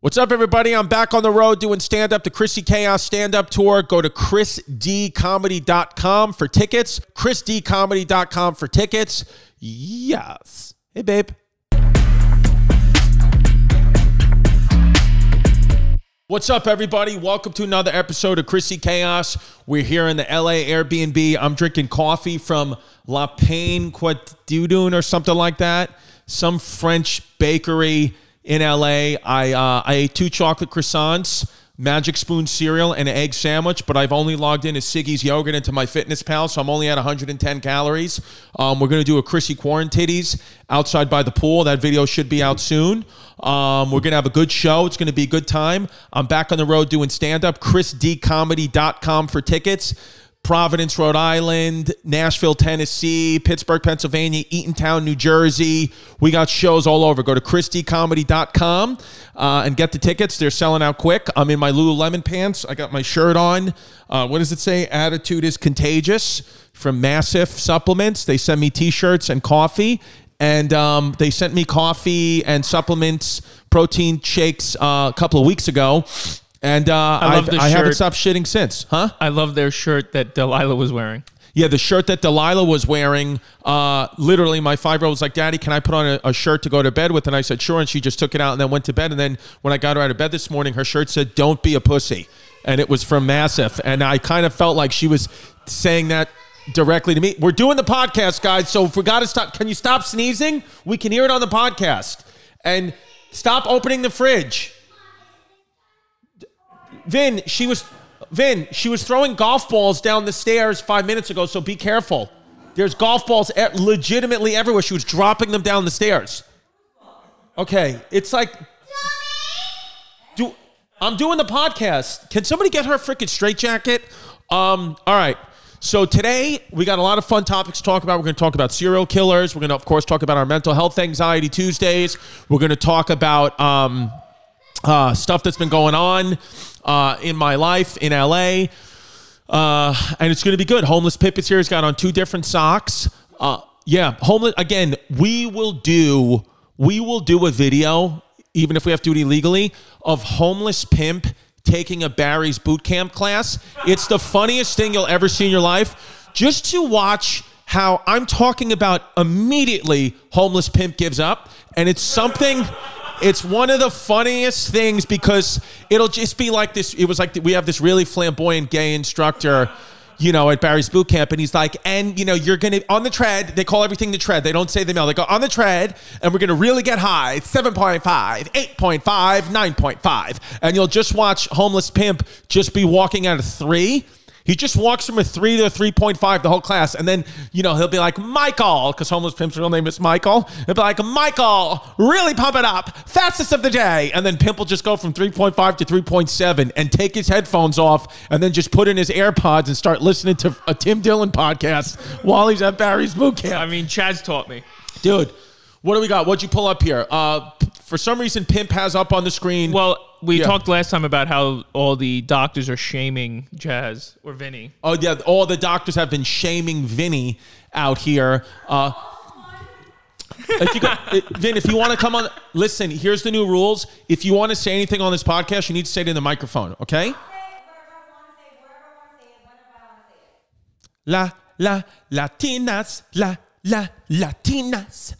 What's up, everybody? I'm back on the road doing stand-up, the Chrissy Chaos stand-up tour. Go to chrisdcomedy.com for tickets. chrisdcomedy.com for tickets. Yes. Hey, babe. What's up, everybody? Welcome to another episode of Chrissy Chaos. We're here in the LA Airbnb. I'm drinking coffee from La Pain Quotidien or something like that. Some French bakery in LA. I ate 2 chocolate croissants, Magic Spoon cereal, and an egg sandwich, but I've only logged in as Siggy's Yogurt into my FitnessPal, so I'm only at 110 calories. We're going to do a Chrissy Quarantitties outside by the pool. That video should be out soon. We're going to have a good show. It's going to be a good time. I'm back on the road doing stand-up. chrisdcomedy.com for tickets. Providence, Rhode Island, Nashville, Tennessee, Pittsburgh, Pennsylvania, Eatontown, New Jersey. We got shows all over. Go to chrisdcomedy.com and get the tickets. They're selling out quick. I'm in my Lululemon pants. I got my shirt on. What does it say? Attitude is contagious from Massive Supplements. They send me T-shirts and coffee. And they sent me coffee and supplements, protein shakes a couple of weeks ago. And I haven't stopped shitting since. Huh? I love their shirt that Delilah was wearing. Yeah, the shirt that Delilah was wearing, literally my 5-year-old was like, Daddy, can I put on a shirt to go to bed with? And I said, sure. And she just took it out and then went to bed. And then when I got her out of bed this morning, her shirt said, don't be a pussy. And it was from Massive. And I kind of felt like she was saying that directly to me. We're doing the podcast, guys. So if we got to stop, can you stop sneezing? We can hear it on the podcast. And stop opening the fridge. Vin, she was throwing golf balls down the stairs 5 minutes ago, so be careful. There's golf balls legitimately everywhere. She was dropping them down the stairs. Okay, it's like, I'm doing the podcast. Can somebody get her a freaking straitjacket? All right. So today, we got a lot of fun topics to talk about. We're going to talk about serial killers. We're going to, of course, talk about our mental health anxiety Tuesdays. We're going to talk about stuff that's been going on in my life in LA. And it's going to be good. Homeless Pip is here. He's got on 2 different socks. Homeless. Again, we will do a video, even if we have to do it illegally, of Homeless Pimp taking a Barry's boot camp class. It's the funniest thing you'll ever see in your life. Just to watch how I'm talking about immediately Homeless Pimp gives up. And it's something... It's one of the funniest things because it'll just be like this. It was like we have this really flamboyant gay instructor, at Barry's boot camp. And he's like, and, you're going to, on the tread, they call everything the tread. They don't say the male. They go on the tread and we're going to really get high. 7.5, 8.5, 9.5. And you'll just watch Homeless Pimp just be walking at a 3. He just walks from a 3 to a 3.5 the whole class. And then, he'll be like, Michael, because Homeless Pimp's real name is Michael. He'll be like, Michael, really pump it up. Fastest of the day. And then Pimp will just go from 3.5 to 3.7 and take his headphones off and then just put in his AirPods and start listening to a Tim Dillon podcast while he's at Barry's boot camp. I mean, Chad's taught me. Dude, what do we got? What'd you pull up here? For some reason, Pimp has up on the screen. Well, we talked last time about how all the doctors are shaming Jazz or Vinny. Oh, yeah. All the doctors have been shaming Vinny out here. Vin, if you want to come on, listen, here's the new rules. If you want to say anything on this podcast, you need to say it in the microphone, okay? La Latinas, la Latinas.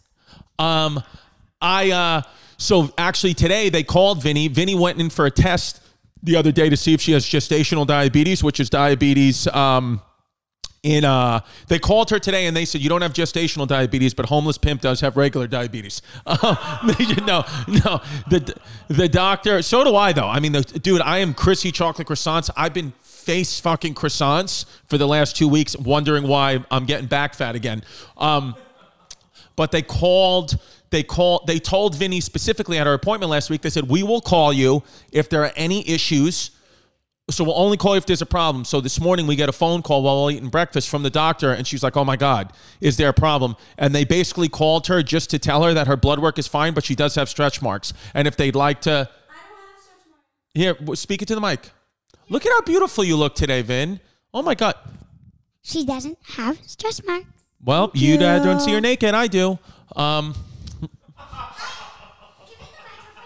So actually today they called Vinny. Vinny went in for a test the other day to see if she has gestational diabetes, which is diabetes. They called her today and they said, you don't have gestational diabetes, but Homeless Pimp does have regular diabetes. No. The doctor, so do I though. I mean, dude, I am Chrissy Chocolate Croissants. I've been face fucking croissants for the last 2 weeks, wondering why I'm getting back fat again. But they told Vinny specifically at our appointment last week, they said, we will call you if there are any issues. So we'll only call you if there's a problem. So this morning we get a phone call while we're eating breakfast from the doctor. And she's like, oh my God, is there a problem? And they basically called her just to tell her that her blood work is fine, but she does have stretch marks. And if they'd like to... I don't have stretch marks. Here, speak it to the mic. Look at how beautiful you look today, Vin. Oh my God. She doesn't have stretch marks. Well, you don't see her naked. I do.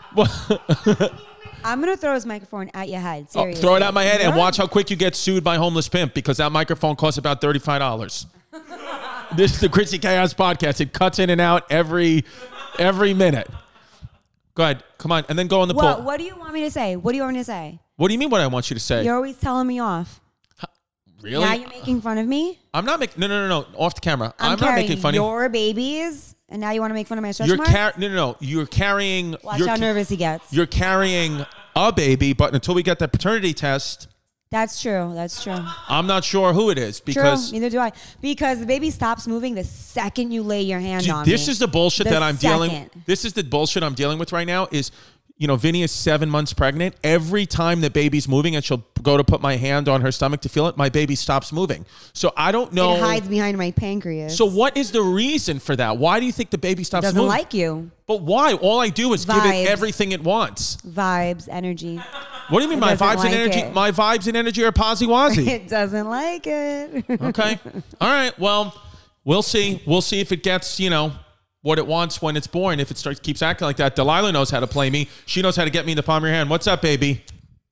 I'm going to throw this microphone at your head. Oh, Seriously. throw it at my head and You're- watch how quick you get sued by homeless pimp because that microphone costs about $35. This is the Chrissy Chaos podcast. It cuts in and out every minute. Go ahead. Come on. And then go on the poll. What do you want me to say? What do you want me to say? What do you mean what I want you to say? You're always telling me off. Really? Now you're making fun of me? I'm not making... No. Off the camera. I'm not carrying making fun of you. your babies, and now you want to make fun of my stretch You're marks? No. You're carrying... Watch you're how nervous he gets. You're carrying a baby, but until we get that paternity test, That's true. That's true. I'm not sure who it is because... True. Neither do I. Because the baby stops moving the second you lay your hand Dude, on me. this is the bullshit The that I'm dealing. second. This is the bullshit I'm dealing with right now. Is Vinny is 7 months pregnant. Every time the baby's moving and she'll go to put my hand on her stomach to feel it, my baby stops moving. So I don't know. It hides behind my pancreas. So what is the reason for that? Why do you think the baby stops doesn't moving? like you. But why? All I do is give it Vibes. everything it wants. Vibes, energy. What do you mean It my doesn't vibes and like energy? it. My vibes and energy are posy-wazy. It doesn't like it. Okay. All right. Well, we'll see. We'll see if it gets, what it wants when it's born. If it keeps acting like that. Delilah knows how to play me. She knows how to get me in the palm of your hand. What's up, baby?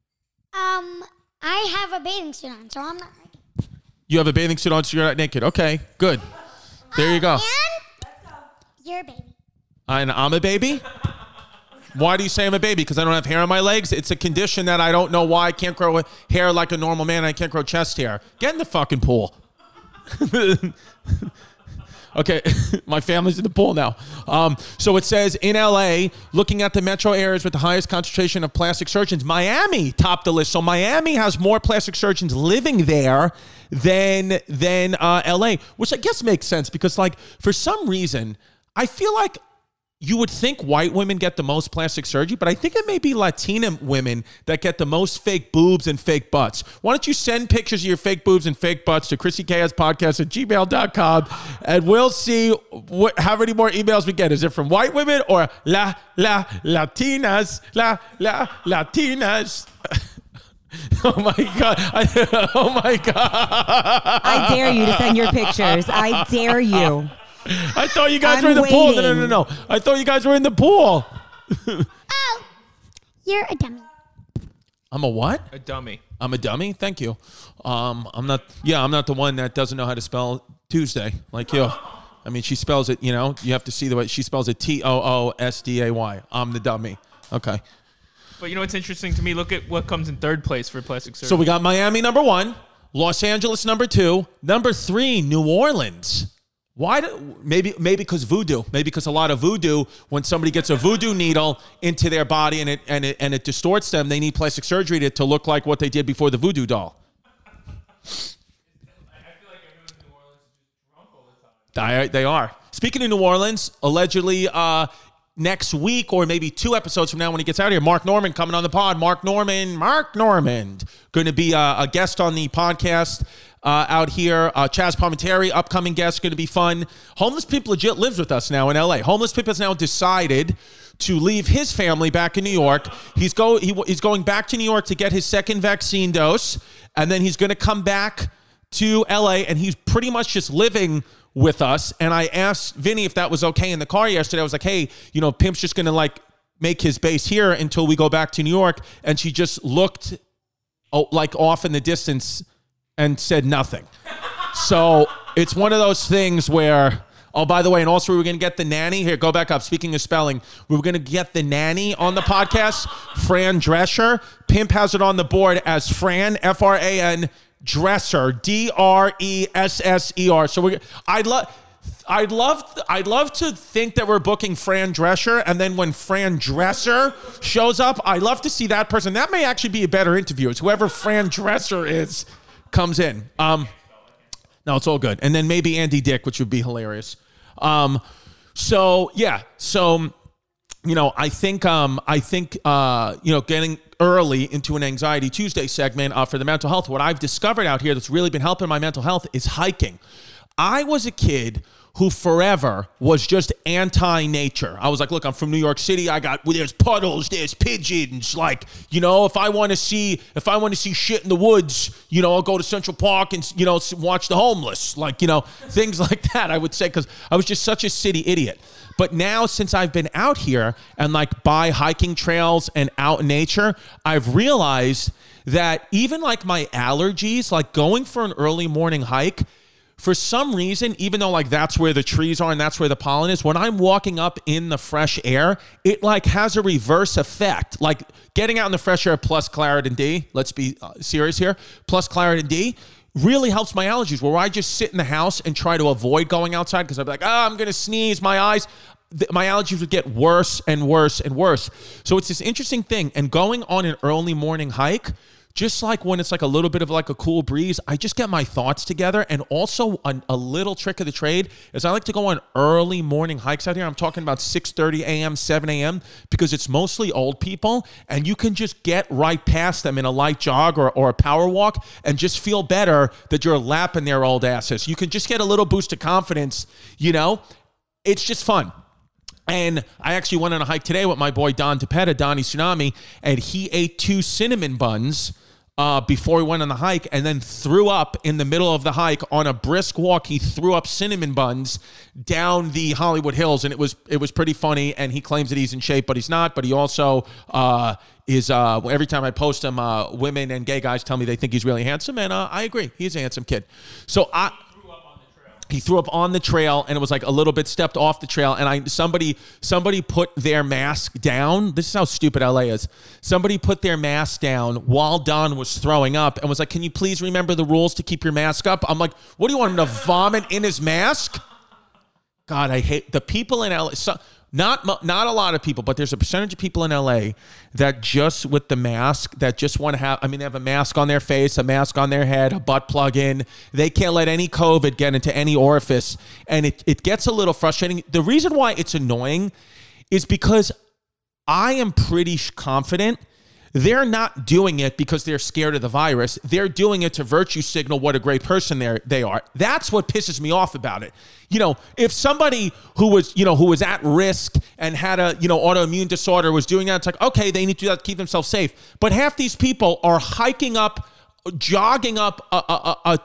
I have a bathing suit on, so I'm not naked. You have a bathing suit on, so you're not naked. Okay, good. There you go. And you're a baby. And I'm a baby? Why do you say I'm a baby? Because I don't have hair on my legs? It's a condition that I don't know why I can't grow hair like a normal man. I can't grow chest hair. Get in the fucking pool. Okay, my family's in the pool now. So it says in LA, looking at the metro areas with the highest concentration of plastic surgeons, Miami topped the list. So Miami has more plastic surgeons living there than LA, which I guess makes sense because, for some reason, I feel like you would think white women get the most plastic surgery, but I think it may be Latina women that get the most fake boobs and fake butts. Why don't you send pictures of your fake boobs and fake butts to ChrissyKSpodcast@gmail.com, and we'll see how many more emails we get. Is it from white women or Latinas? Latinas. Oh my God. Oh my God. I dare you to send your pictures. I dare you. I thought you guys I'm were in the pool. waiting. No. I thought you guys were in the pool. Oh, you're a dummy. I'm a what? A dummy. I'm a dummy. Thank you. I'm not the one that doesn't know how to spell Tuesday like you. I mean, she spells it. You have to see the way she spells it. Toosday. I'm the dummy. Okay. But what's interesting to me? Look at what comes in third place for plastic surgery. So we got Miami number 1, Los Angeles number 2, number 3, New Orleans. Why? Maybe because voodoo. Maybe because a lot of voodoo. When somebody gets a voodoo needle into their body and it distorts them, they need plastic surgery to look like what they did before the voodoo doll. I feel like everyone in New Orleans is just drunk all the time. They are. Speaking of New Orleans, allegedly next week or maybe 2 episodes from now when he gets out of here, Mark Norman coming on the pod. Mark Norman, going to be a guest on the podcast out here. Chaz Palminteri, upcoming guest, going to be fun. Homeless Pimp legit lives with us now in LA. Homeless Pimp has now decided to leave his family back in New York. He's going back to New York to get his second vaccine dose, and then he's going to come back to LA, and he's pretty much just living with us. And I asked Vinny if that was okay in the car yesterday. I was like, hey, Pimp's just going to make his base here until we go back to New York. And she just looked off in the distance and said nothing. So it's one of those things where, oh, by the way, and also we were going to get the nanny. Here, go back up. Speaking of spelling, we were going to get the nanny on the podcast, Fran Drescher. Pimp has it on the board as Fran, F-R-A-N, Dresser, D-R-E-S-S-E-R. So I'd love to think that we're booking Fran Drescher, and then when Fran Dresser shows up, I'd love to see that person. That may actually be a better interview. It's whoever Fran Dresser is comes in. No, it's all good. And then maybe Andy Dick, which would be hilarious. So I think getting early into an Anxiety Tuesday segment for the mental health, what I've discovered out here that's really been helping my mental health is hiking. I was a kid who forever was just anti-nature. I was like, look, I'm from New York City. There's puddles, there's pigeons. Like, if I want to see shit in the woods, I'll go to Central Park and, watch the homeless. Like, things like that, I would say, because I was just such a city idiot. But now, since I've been out here and like by hiking trails and out in nature, I've realized that even like my allergies, like going for an early morning hike, for some reason, even though like that's where the trees are and that's where the pollen is, when I'm walking up in the fresh air, it like has a reverse effect. Like getting out in the fresh air plus Claritin D, let's be serious here, plus Claritin D really helps my allergies, where I just sit in the house and try to avoid going outside because I'd be like, I'm going to sneeze, my eyes. My allergies would get worse and worse and worse. So it's this interesting thing. And going on an early morning hike, just like when it's like a little bit of like a cool breeze, I just get my thoughts together. And also a little trick of the trade is I like to go on early morning hikes out here. I'm talking about 6:30 a.m., 7 a.m., because it's mostly old people and you can just get right past them in a light jog or a power walk and just feel better that you're lapping their old asses. You can just get a little boost of confidence, It's just fun. And I actually went on a hike today with my boy Don Tepeta, Donnie Tsunami, and he ate 2 cinnamon buns before he went on the hike and then threw up in the middle of the hike on a brisk walk. He threw up cinnamon buns down the Hollywood Hills, and it was pretty funny. And he claims that he's in shape, but he's not. But he also is every time I post him, women and gay guys tell me they think he's really handsome, and I agree. He's a handsome kid. So he threw up on the trail, and it was like a little bit stepped off the trail. And somebody put their mask down. This is how stupid LA is. Somebody put their mask down while Don was throwing up and was like, "Can you please remember the rules to keep your mask up?" I'm like, "What do you want him to vomit in his mask?" God, I hate the people in LA. Not a lot of people, but there's a percentage of people in LA that just with the mask, that just want to have, they have a mask on their face, a mask on their head, a butt plug in. They can't let any COVID get into any orifice. And it gets a little frustrating. The reason why it's annoying is because I am pretty confident they're not doing it because they're scared of the virus. They're doing it to virtue signal what a great person they are. That's what pisses me off about it. If somebody who was at risk and had a, autoimmune disorder was doing that, it's like, okay, they need to do that to keep themselves safe. But half these people are jogging up a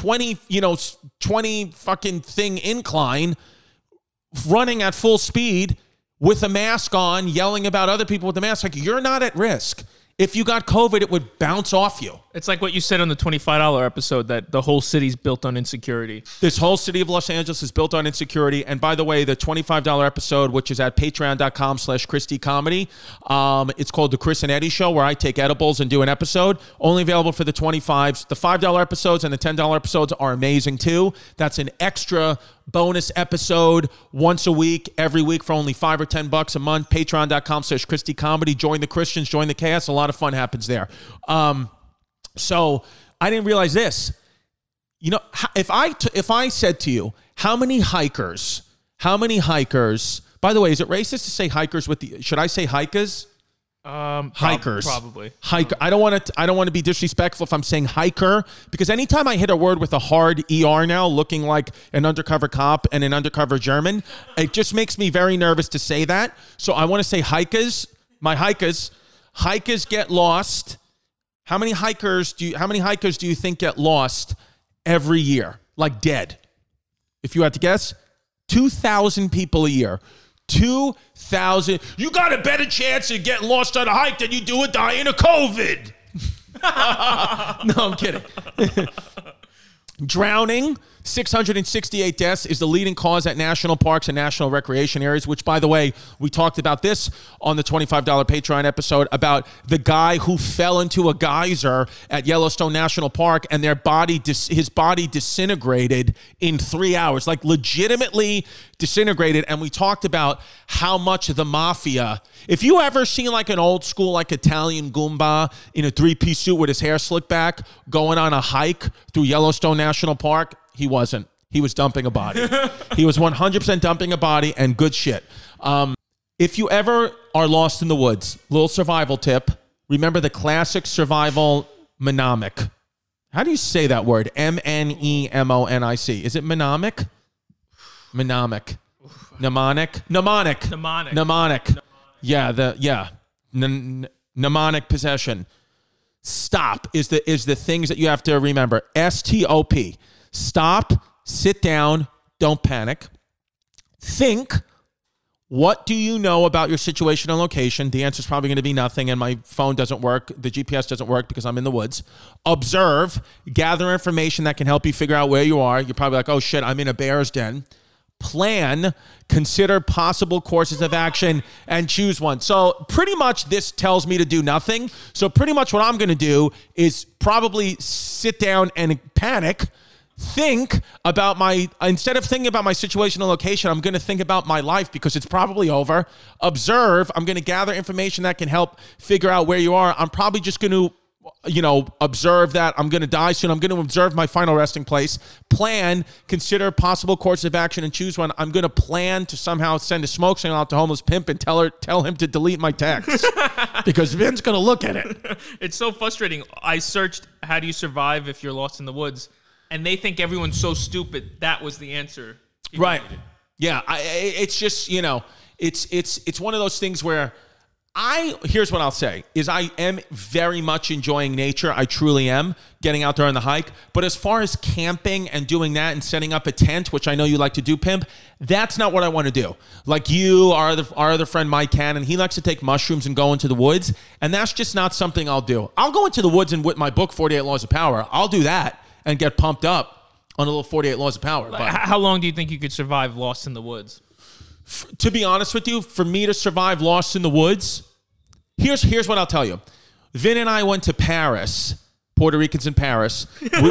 20 fucking thing incline, running at full speed with a mask on, yelling about other people with the mask. Like, you're not at risk. If you got COVID, it would bounce off you. It's like what you said on the $25 episode, that the whole city's built on insecurity. This whole city of Los Angeles is built on insecurity. And by the way, the $25 episode, which is at patreon.com/Christy Comedy, it's called The Chris and Eddie Show, where I take edibles and do an episode. Only available for the 25s. The $5 episodes and the $10 episodes are amazing too. That's an extra bonus episode once a week, every week for only $5 or $10 a month. Patreon.com/Christy Comedy. Join the Christians, join the chaos. A lot of fun happens there. So I didn't realize this. If I said to you, how many hikers, by the way, is it racist to say hikers should I say hikers? Hikers. Probably. Hiker. I don't want to be disrespectful if I'm saying hiker, because anytime I hit a word with a hard ER now, looking like an undercover cop and an undercover German, it just makes me very nervous to say that. So I want to say hikers. My hikers. Hikers get lost. How many hikers do you think get lost every year? Like dead. If you had to guess, 2,000 people a year. 2,000. You got a better chance of getting lost on a hike than you do of dying of COVID. No, I'm kidding. Drowning, 668 deaths, is the leading cause at national parks and national recreation areas, which, by the way, we talked about this on the $25 Patreon episode about the guy who fell into a geyser at Yellowstone National Park and his body disintegrated in 3 hours, like legitimately disintegrated. And we talked about how much the mafia, if you ever seen like an old school, like Italian Goomba in a 3-piece suit with his hair slicked back going on a hike through Yellowstone National Park, he wasn't. He was dumping a body. He was 100% dumping a body, and good shit. If you ever are lost in the woods, little survival tip, remember the classic survival mnemonic. How do you say that word? Mnemonic. Is it mnemonic? Mnemonic. Yeah, mnemonic possession. Stop is the things that you have to remember. STOP. Stop, sit down, don't panic. Think. What do you know about your situation and location? The answer is probably going to be nothing, and my phone doesn't work. The GPS doesn't work because I'm in the woods. Observe. Gather information that can help you figure out where you are. You're probably like, oh, shit, I'm in a bear's den. Plan. Consider possible courses of action and choose one. So pretty much this tells me to do nothing. So pretty much what I'm going to do is probably sit down and panic. Think about instead of thinking about my situation and location, I'm going to think about my life because it's probably over. Observe. I'm going to gather information that can help figure out where you are. I'm probably just going to, observe that I'm going to die soon. I'm going to observe my final resting place. Plan, consider possible courses of action and choose one. I'm going to plan to somehow send a smoke signal out to homeless pimp and tell him to delete my text because Vin's going to look at it. It's so frustrating. I searched, how do you survive if you're lost in the woods? And they think everyone's so stupid. That was the answer. Right. Yeah. It's just, it's one of those things where here's what I'll say is I am very much enjoying nature. I truly am getting out there on the hike. But as far as camping and doing that and setting up a tent, which I know you like to do, Pimp, that's not what I want to do. Like our other friend, Mike Cannon, he likes to take mushrooms and go into the woods. And that's just not something I'll do. I'll go into the woods and with my book, 48 Laws of Power, I'll do that and get pumped up on a little 48 Laws of Power. But how long do you think you could survive lost in the woods? To be honest with you, for me to survive lost in the woods, here's what I'll tell you. Vin and I went to Paris, Puerto Ricans in Paris.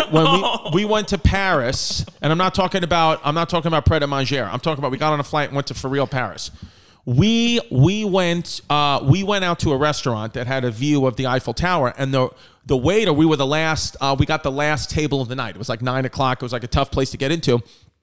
We went to Paris, and I'm not talking about Pret a Manger. I'm talking about we got on a flight and went to for real Paris. We went out to a restaurant that had a view of the Eiffel Tower, and the waiter, we got the last table of the night. It was like 9:00. It was like a tough place to get into.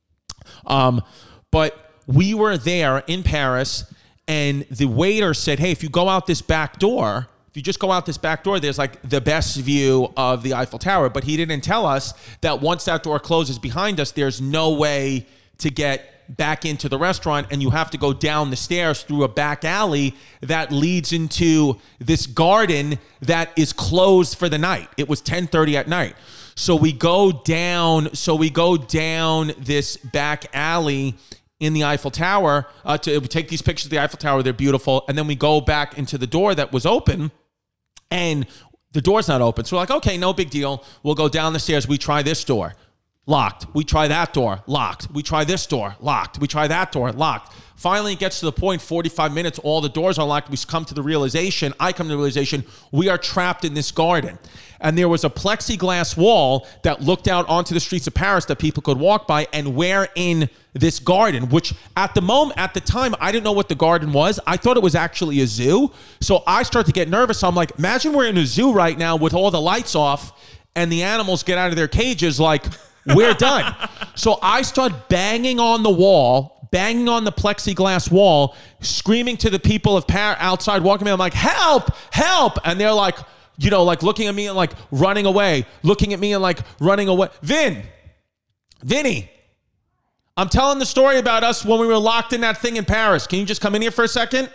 But we were there in Paris, and the waiter said, hey, if you go out this back door, if you just go out this back door, there's like the best view of the Eiffel Tower. But he didn't tell us that once that door closes behind us, there's no way to get back into the restaurant, and you have to go down the stairs through a back alley that leads into this garden that is closed for the night. It was 10:30 at night. So we go down this back alley in the Eiffel Tower we take these pictures of the Eiffel Tower. They're beautiful. And then we go back into the door that was open, and the door's not open. So we're like, okay, no big deal. We'll go down the stairs. We try this door. Locked. We try that door. Locked. We try this door. Locked. We try that door. Locked. Finally, it gets to the point, 45 minutes, all the doors are locked. I come to the realization, we are trapped in this garden. And there was a plexiglass wall that looked out onto the streets of Paris that people could walk by, and we're in this garden, which at the time, I didn't know what the garden was. I thought it was actually a zoo. So I start to get nervous. So I'm like, imagine we're in a zoo right now with all the lights off and the animals get out of their cages like, we're done. So I start banging on the plexiglass wall, screaming to the people of Paris outside walking me. I'm like, help, help. And they're like, looking at me and like running away, looking at me and like running away. Vinny, I'm telling the story about us when we were locked in that thing in Paris. Can you just come in here for a second?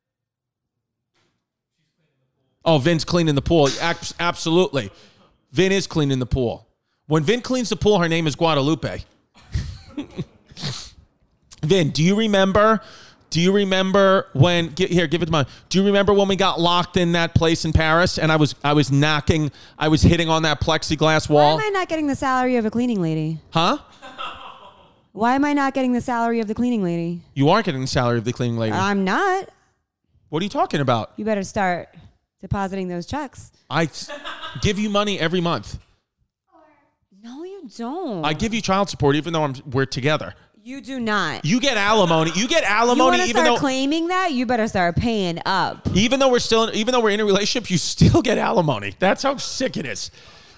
Oh, Vin's cleaning the pool. Absolutely. Vin is cleaning the pool. When Vin cleans the pool, her name is Guadalupe. Vin, do you remember when? Give it to me. Do you remember when we got locked in that place in Paris and I was hitting on that plexiglass wall? Why am I not getting the salary of a cleaning lady? Huh? Why am I not getting the salary of the cleaning lady? You are getting the salary of the cleaning lady. I'm not. What are you talking about? You better start depositing those checks. I give you money every month. No, you don't. I give you child support even though we're together. You do not. You get alimony. You want to start claiming that? You better start paying up. Even though we're in a relationship, you still get alimony. That's how sick it is.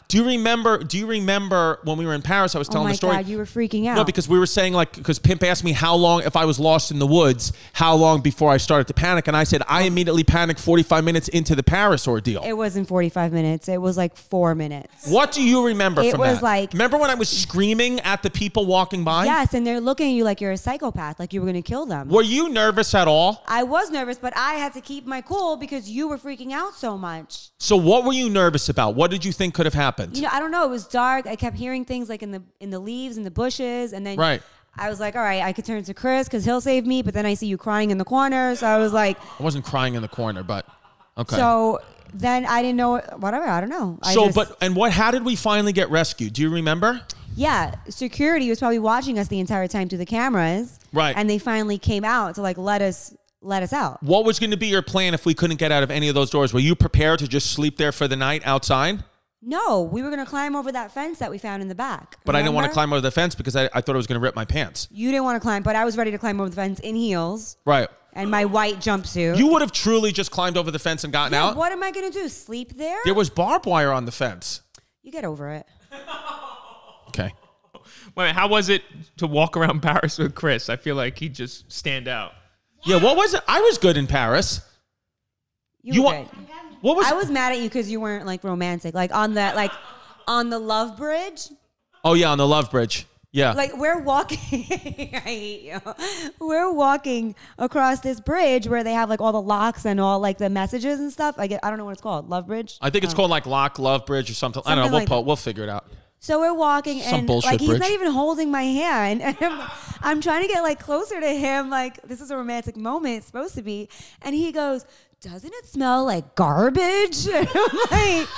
Do you remember when we were in Paris? I was Oh telling my the story. God, you were freaking out. No, because we were saying because Pimp asked me how long, if I was lost in the woods, how long before I started to panic. And I said, I immediately panicked 45 minutes into the Paris ordeal. It wasn't 45 minutes. It was like 4 minutes. What do you remember It from was that? like- Remember when I was screaming at the people walking by? Yes, and they're looking at you like you're a psychopath, like you were going to kill them. Were you nervous at all? I was nervous, but I had to keep my cool because you were freaking out so much. So what were you nervous about? What did you think could have happened? You know, I don't know. It was dark. I kept hearing things like in the leaves, in the bushes, and then Right. I was like, all right, I could turn to Chris because he'll save me. But then I see you crying in the corner, so I was like, I wasn't crying in the corner, but okay. so then I didn't know whatever. I don't know. How did we finally get rescued? Do you remember? Yeah, security was probably watching us the entire time through the cameras, Right. And they finally came out to like let us out. What was going to be your plan if we couldn't get out of any of those doors? Were you prepared to just sleep there for the night outside? No, we were going to climb over that fence that we found in the back. But I didn't want to Remember? climb over the fence because I thought it was going to rip my pants. You didn't want to climb, but I was ready to climb over the fence in heels Right. and my white jumpsuit. You would have truly just climbed over the fence and gotten Yeah, out? what am I going to do? Sleep there? There was barbed wire on the fence. You get over it. Okay. Wait, how was it to walk around Paris with Chris? I feel like he'd just stand out. Yeah, what was it? I was good in Paris. You were wa- good. What was I was mad at you because you weren't like romantic, like on the Love Bridge. Oh, yeah, on the Love Bridge. Yeah. Like we're walking. I hate you. We're walking across this bridge where they have like all the locks and all like the messages and stuff. I don't know what it's called. Love Bridge. I think it's called like Lock Love Bridge or something. I don't know. Something like We'll figure it out. So we're walking Some and bullshit like he's bridge. not even holding my hand. And I'm trying to get like closer to him. Like this is a romantic moment. It's supposed to be. And he goes, "Doesn't it smell like garbage?" And I'm like,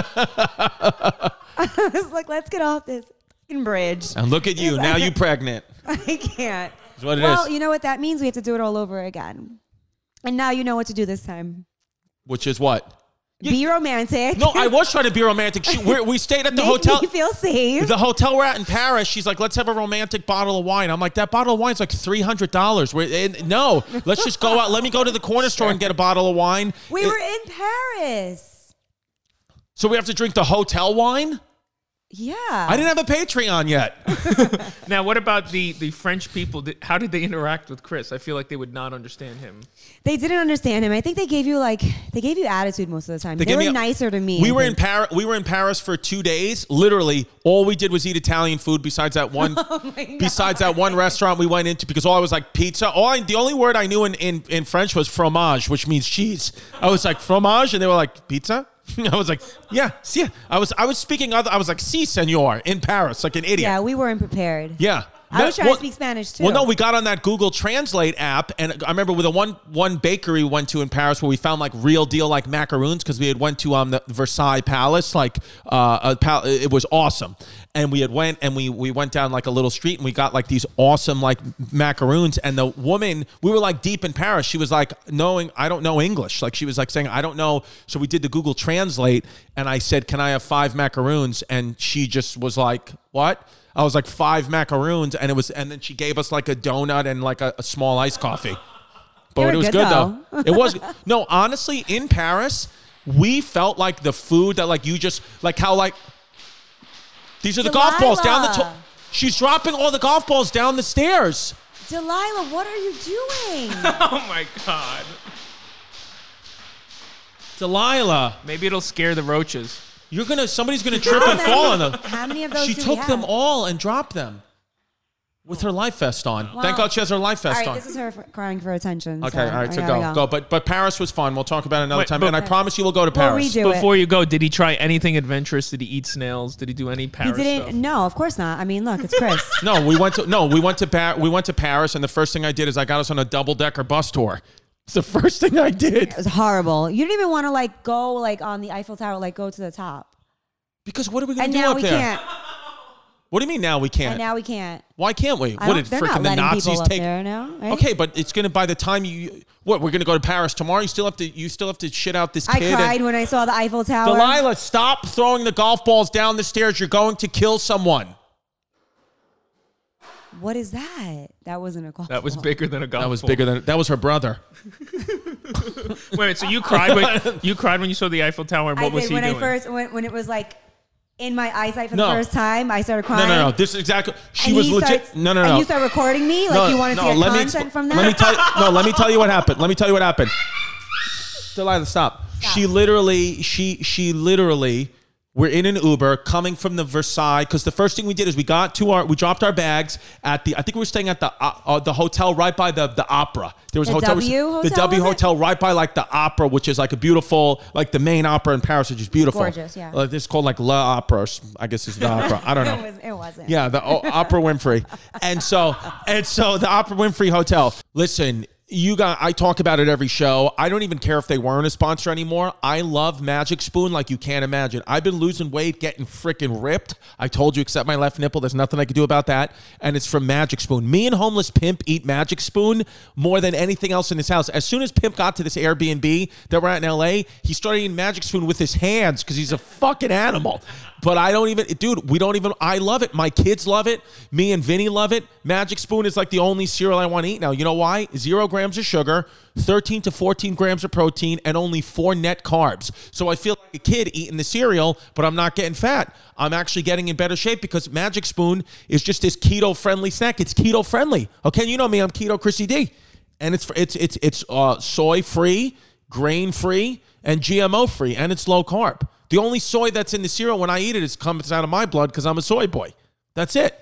I was like, let's get off this fucking bridge. And look at you. Now you pregnant. I can't. That's what it Well, is. you know what that means? We have to do it all over again. And now you know what to do this time. Which is what? Be romantic. No, I was trying to be romantic. We stayed at the Make hotel. me feel safe. The hotel we're at in Paris, she's like, let's have a romantic bottle of wine. I'm like, that bottle of wine's like $300. No, let's just go out. Let me go to the corner store and get a bottle of wine. We were in Paris. So we have to drink the hotel wine? Yeah. I didn't have a Patreon yet. Now, what about the French people? How did they interact with Chris? I feel like they would not understand him. They didn't understand him. I think they gave you attitude most of the time. They gave were me nicer to me. We I were in think. Paris. We were in Paris for 2 days. Literally, all we did was eat Italian food. Besides that one, besides that one restaurant we went into, because all I was like pizza. The only word I knew in French was fromage, which means cheese. I was like fromage, and they were like pizza. I was like, yeah. I was speaking other. I was like, si, senor, in Paris, like an idiot. Yeah, we weren't prepared. Yeah. I was trying to speak Spanish too. Well, no, we got on that Google Translate app, and I remember with the one bakery we went to in Paris where we found like real deal like macaroons because we had went to the Versailles Palace, like it was awesome, and we went down like a little street and we got like these awesome like macaroons, and the woman, we were like deep in Paris, she was like, I don't know English, like she was like saying I don't know, so we did the Google Translate and I said, can I have 5 macaroons, and she just was like, what? I was like 5 macaroons, and then she gave us like a donut and like a small iced coffee. But it was good though. It was no, honestly, in Paris, we felt like the food that like you just like how like these are the golf balls down the. She's dropping all the golf balls down the stairs. Delilah, what are you doing? Oh my God. Delilah, Maybe it'll scare the roaches. somebody's gonna trip and fall on them. How many of those She do we took have? them all and dropped them with her life vest on. Wow. Thank God she has her life All vest right, on. this is her crying for attention. Okay, so all right, so I gotta go. But Paris was fun. We'll talk about it another Wait, time. but- And I promise you we'll go to We'll Paris. redo it. Before you go, did he try anything adventurous? Did he eat snails? Did he do any He Paris didn't. stuff? No, of course not. I mean, look, it's Chris. No, we went to Paris, and the first thing I did is I got us on a double-decker bus tour. It's the first thing I did. It was horrible. You didn't even want to like go like on the Eiffel Tower, like go to the top. Because what are we going And to do now up we there? can't. What do you mean now we can't? And now we can't. Why can't we? I What don't- did they're not freaking the letting Nazis people up take? there now, right? Okay, but it's going to by the time we're going to go to Paris tomorrow. You still have to shit out this I kid. cried when I saw the Eiffel Tower. Delilah, stop throwing the golf balls down the stairs. You're going to kill someone. What is that? That wasn't a golf That was ball. bigger than a golf That was ball. bigger than that was her brother. Wait, so you cried when you saw the Eiffel Tower, and what I was did he when doing? when it was like in my eyesight for No. the first time, I started crying. No. This is exactly. She And was he legit. starts- No. And you start recording me like you wanted to get content from that. Let me tell you what happened. Let me tell you what happened. Delilah, stop. She literally. We're in an Uber coming from the Versailles because the first thing we did is we dropped our bags at I think we were staying at the hotel right by the opera. There was The a hotel. W The hotel, W was it? hotel right by like the opera, which is like a beautiful, like the main opera in Paris, which is beautiful. Gorgeous, yeah. It's called like La Opera. Or I guess it's the opera. I don't know. It wasn't. Yeah, the Opera Winfrey. And so the Opera Winfrey Hotel. Listen, I talk about it every show. I don't even care if they weren't a sponsor anymore. I love Magic Spoon like you can't imagine. I've been losing weight, getting freaking ripped. I told you, except my left nipple. There's nothing I can do about that. And it's from Magic Spoon. Me and Homeless Pimp eat Magic Spoon more than anything else in this house. As soon as Pimp got to this Airbnb that we're at in LA, he started eating Magic Spoon with his hands because he's a fucking animal. But I love it. My kids love it. Me and Vinny love it. Magic Spoon is like the only cereal I want to eat now. You know why? 0 grams of sugar, 13 to 14 grams of protein, and only 4 net carbs. So I feel like a kid eating the cereal, but I'm not getting fat. I'm actually getting in better shape because Magic Spoon is just this keto-friendly snack. It's keto-friendly. Okay, you know me. I'm Keto Chrissy D. And it's soy-free, grain-free, and GMO-free, and it's low carb. The only soy that's in the cereal when I eat it comes out of my blood because I'm a soy boy. That's it.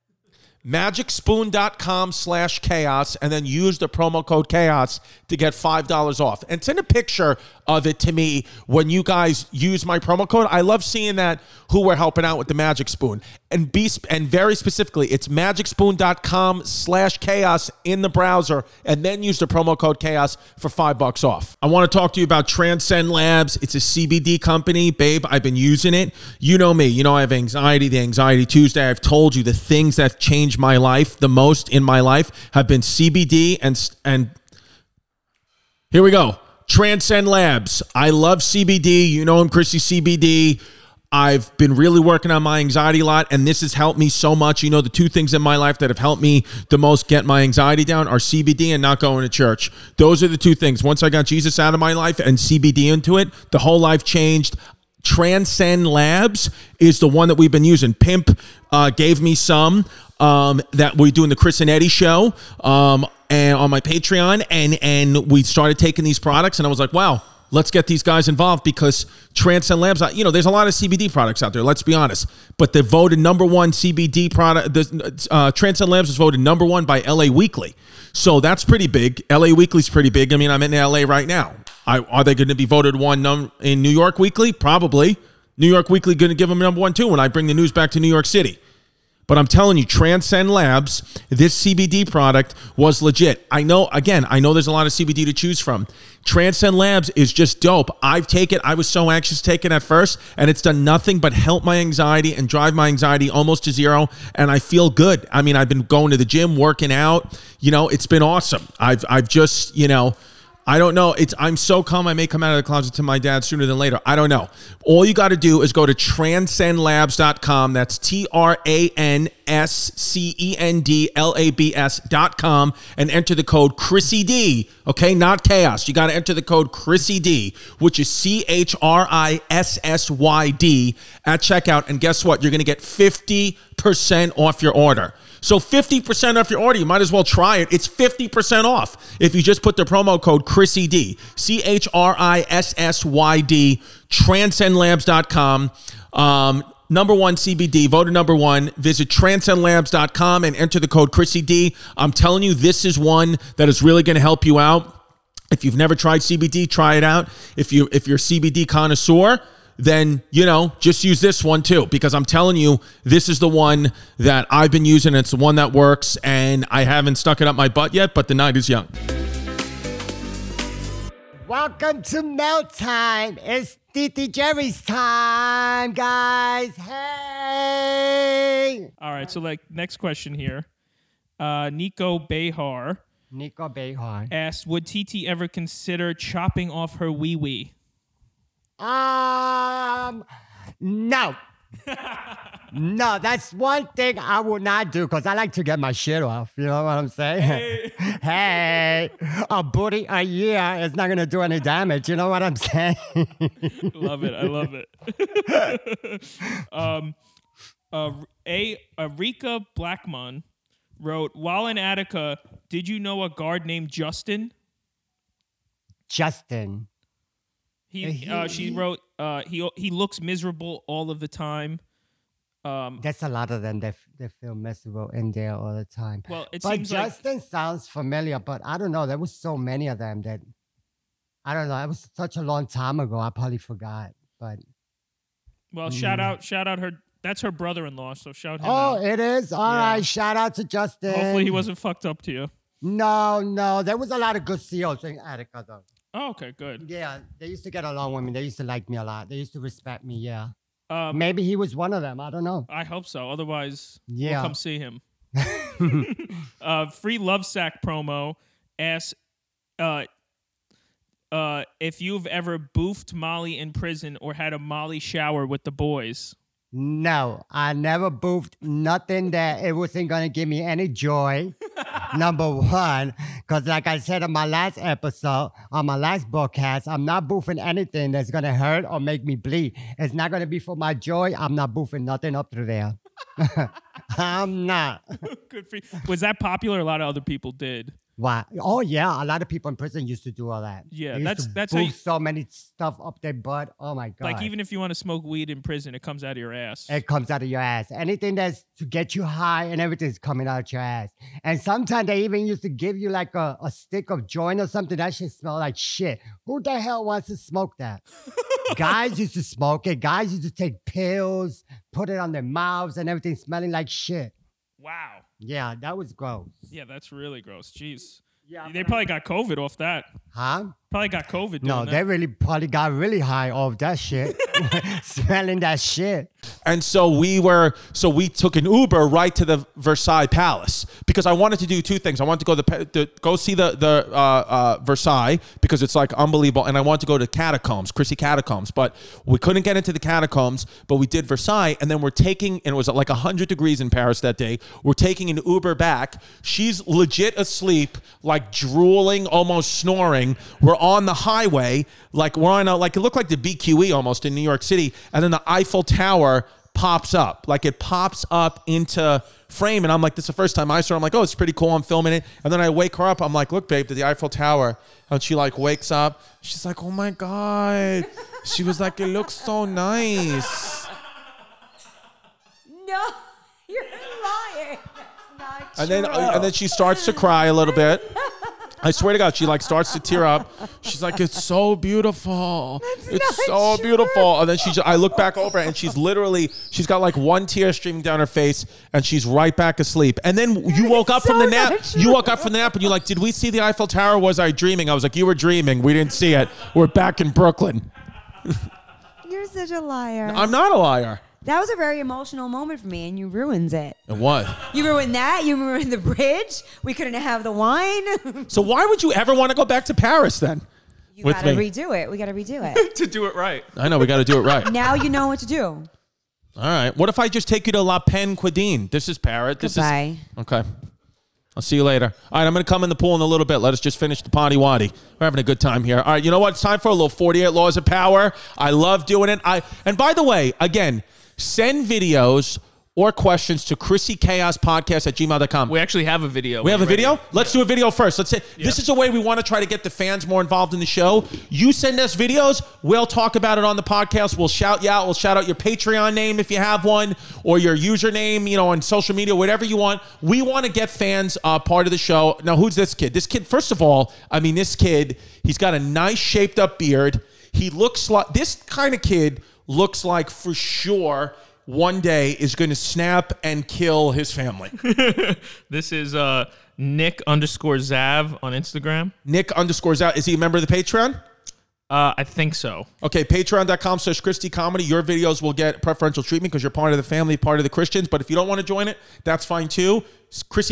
MagicSpoon.com/chaos and then use the promo code chaos to get $5 off. And send a picture of it to me when you guys use my promo code. I love seeing that who we're helping out with the Magic Spoon. And very specifically, it's MagicSpoon.com/chaos in the browser and then use the promo code chaos for $5 off. I want to talk to you about Transcend Labs. It's a CBD company. Babe, I've been using it. You know me. You know I have anxiety, the Anxiety Tuesday. I've told you the things that changed my life the most in my life have been CBD and here we go. Transcend Labs. I love CBD. You know I'm Chrissy CBD. I've been really working on my anxiety a lot, and this has helped me so much. You know, the 2 things in my life that have helped me the most get my anxiety down are CBD and not going to church. Those are the 2 things. Once I got Jesus out of my life and CBD into it, the whole life changed. Transcend Labs is the one that we've been using. Pimp gave me some that we do in the Chris and Eddie show and on my Patreon, and we started taking these products, and I was like, wow, let's get these guys involved because Transcend Labs, there's a lot of CBD products out there, let's be honest, but they're voted #1 CBD product. Transcend Labs was voted #1 by LA Weekly. So that's pretty big. LA Weekly's pretty big. I mean, I'm in LA right now. Are they going to be voted one in New York Weekly? Probably. New York Weekly going to give them #1 too when I bring the news back to New York City. But I'm telling you, Transcend Labs, this CBD product was legit. I know there's a lot of CBD to choose from. Transcend Labs is just dope. I was so anxious to take it at first, and it's done nothing but help my anxiety and drive my anxiety almost to zero, and I feel good. I mean, I've been going to the gym, working out. It's been awesome. I've just, I don't know. I'm so calm. I may come out of the closet to my dad sooner than later. I don't know. All you got to do is go to transcendlabs.com. That's TranscendLabs.com and enter the code Chrissy D. Okay, not chaos. You got to enter the code Chrissy D, which is CHRISSYD at checkout. And guess what? You're going to get 50% off your order. So 50% off your order, you might as well try it. It's 50% off if you just put the promo code Chrissy D, CHRISSYD, transcendlabs.com. #1 CBD, voted #1. Visit transcendlabs.com and enter the code Chrissy D. I'm telling you, this is one that is really going to help you out. If you've never tried CBD, try it out. If you're a CBD connoisseur, then, just use this one too, because I'm telling you, this is the one that I've been using. It's the one that works, and I haven't stuck it up my butt yet, but the night is young. Welcome to Melt Time. It's Titi Jerry's time, guys. Hey! All right, so next question here. Nico Behar asked, would TT ever consider chopping off her wee-wee? No. No, that's one thing I would not do because I like to get my shit off. You know what I'm saying? Hey, a booty a year is not going to do any damage. You know what I'm saying? Love it. I love it. Rika Blackmon wrote, while in Attica, did you know a guard named Justin? Justin. She wrote, he looks miserable all of the time. There's a lot of them that feel miserable in there all the time. Well, it but seems like Justin sounds familiar, but I don't know. There was so many of them that I don't know. It was such a long time ago. I probably forgot. But shout out her. That's her brother-in-law. So shout him out. Oh, it is. All right. Shout out to Justin. Hopefully he wasn't fucked up to you. No. There was a lot of good CEOs in Attica, though. Oh, okay, good. Yeah, they used to get along with me. They used to like me a lot. They used to respect me. Yeah. Maybe he was one of them. I don't know. I hope so. Otherwise, we'll come see him. Free Love Sack promo asks if you've ever boofed Molly in prison or had a Molly shower with the boys. No, I never boofed nothing that it wasn't going to give me any joy. Number one, because like I said on my last episode, on my last broadcast, I'm not boofing anything that's going to hurt or make me bleed. It's not going to be for my joy. I'm not boofing nothing up through there. I'm not. Good for you. Was that popular? A lot of other people did. Why? Oh yeah, a lot of people in prison used to do all that. Yeah, they that's how so many stuff up their butt. Oh my god! Like even if you want to smoke weed in prison, it comes out of your ass. It comes out of your ass. Anything that's to get you high and everything's coming out your ass. And sometimes they even used to give you like a stick of joint or something. That shit smell like shit. Who the hell wants to smoke that? Guys used to smoke it. Guys used to take pills, put it on their mouths, and everything smelling like shit. Wow. Yeah, that was gross. Yeah, that's really gross. Jeez. Yeah, they probably got COVID off that. Huh? Probably got COVID. No, they really probably got really high off that shit. Smelling that shit. And so we took an Uber right to the Versailles Palace because I wanted to do two things. I wanted to go see the Versailles because it's like unbelievable, and I wanted to go to catacombs, Chrissy Catacombs, but we couldn't get into the catacombs. But we did Versailles, and then and it was like 100 degrees in Paris that day. We're taking an Uber back. She's legit asleep, like drooling, almost snoring. We're on the highway, like we're on it looked like the BQE almost in New York City, and then the Eiffel Tower pops up, like it pops up into frame, and I'm like, this is the first time I saw it. I'm like, oh, it's pretty cool. I'm filming it, and then I wake her up. I'm like, look, babe, to the Eiffel Tower, and she like wakes up. She's like, oh my god. She was like, it looks so nice. No, you're lying. That's not true. And then she starts to cry a little bit. I swear to God, she like starts to tear up. She's like, it's so beautiful. It's so beautiful. And then I look back over and she's got like one tear streaming down her face and she's right back asleep. And then you woke up from the nap. You woke up from the nap and you're like, did we see the Eiffel Tower? Was I dreaming? I was like, you were dreaming. We didn't see it. We're back in Brooklyn. You're such a liar. I'm not a liar. That was a very emotional moment for me, and you ruined it. And what? You ruined that. You ruined the bridge. We couldn't have the wine. So why would you ever want to go back to Paris then? You got to redo it. We got to redo it. To do it right. I know, we got to do it right. Now you know what to do. All right. What if I just take you to La Pen Cuisine? This is Paris. Goodbye. Okay. I'll see you later. All right, I'm going to come in the pool in a little bit. Let us just finish the potty waddy. We're having a good time here. All right, you know what? It's time for a little 48 Laws of Power. I love doing it. And by the way, again, send videos or questions to ChrissyChaosPodcast@gmail.com. We actually have a video. We have a video? Let's do a video first. Let's say this is a way we want to try to get the fans more involved in the show. You send us videos. We'll talk about it on the podcast. We'll shout you out. We'll shout out your Patreon name if you have one, or your username, on social media, whatever you want. We want to get fans part of the show. Now, who's this kid? This kid, first of all, this kid, he's got a nice shaped up beard. He looks like, this kind of kid looks like for sure one day is going to snap and kill his family. This is Nick_Zav on Instagram. Nick_Zav. Is he a member of the Patreon? I think so. Okay, patreon.com/ChristyComedy. Your videos will get preferential treatment because you're part of the family, part of the Christians. But if you don't want to join it, that's fine too.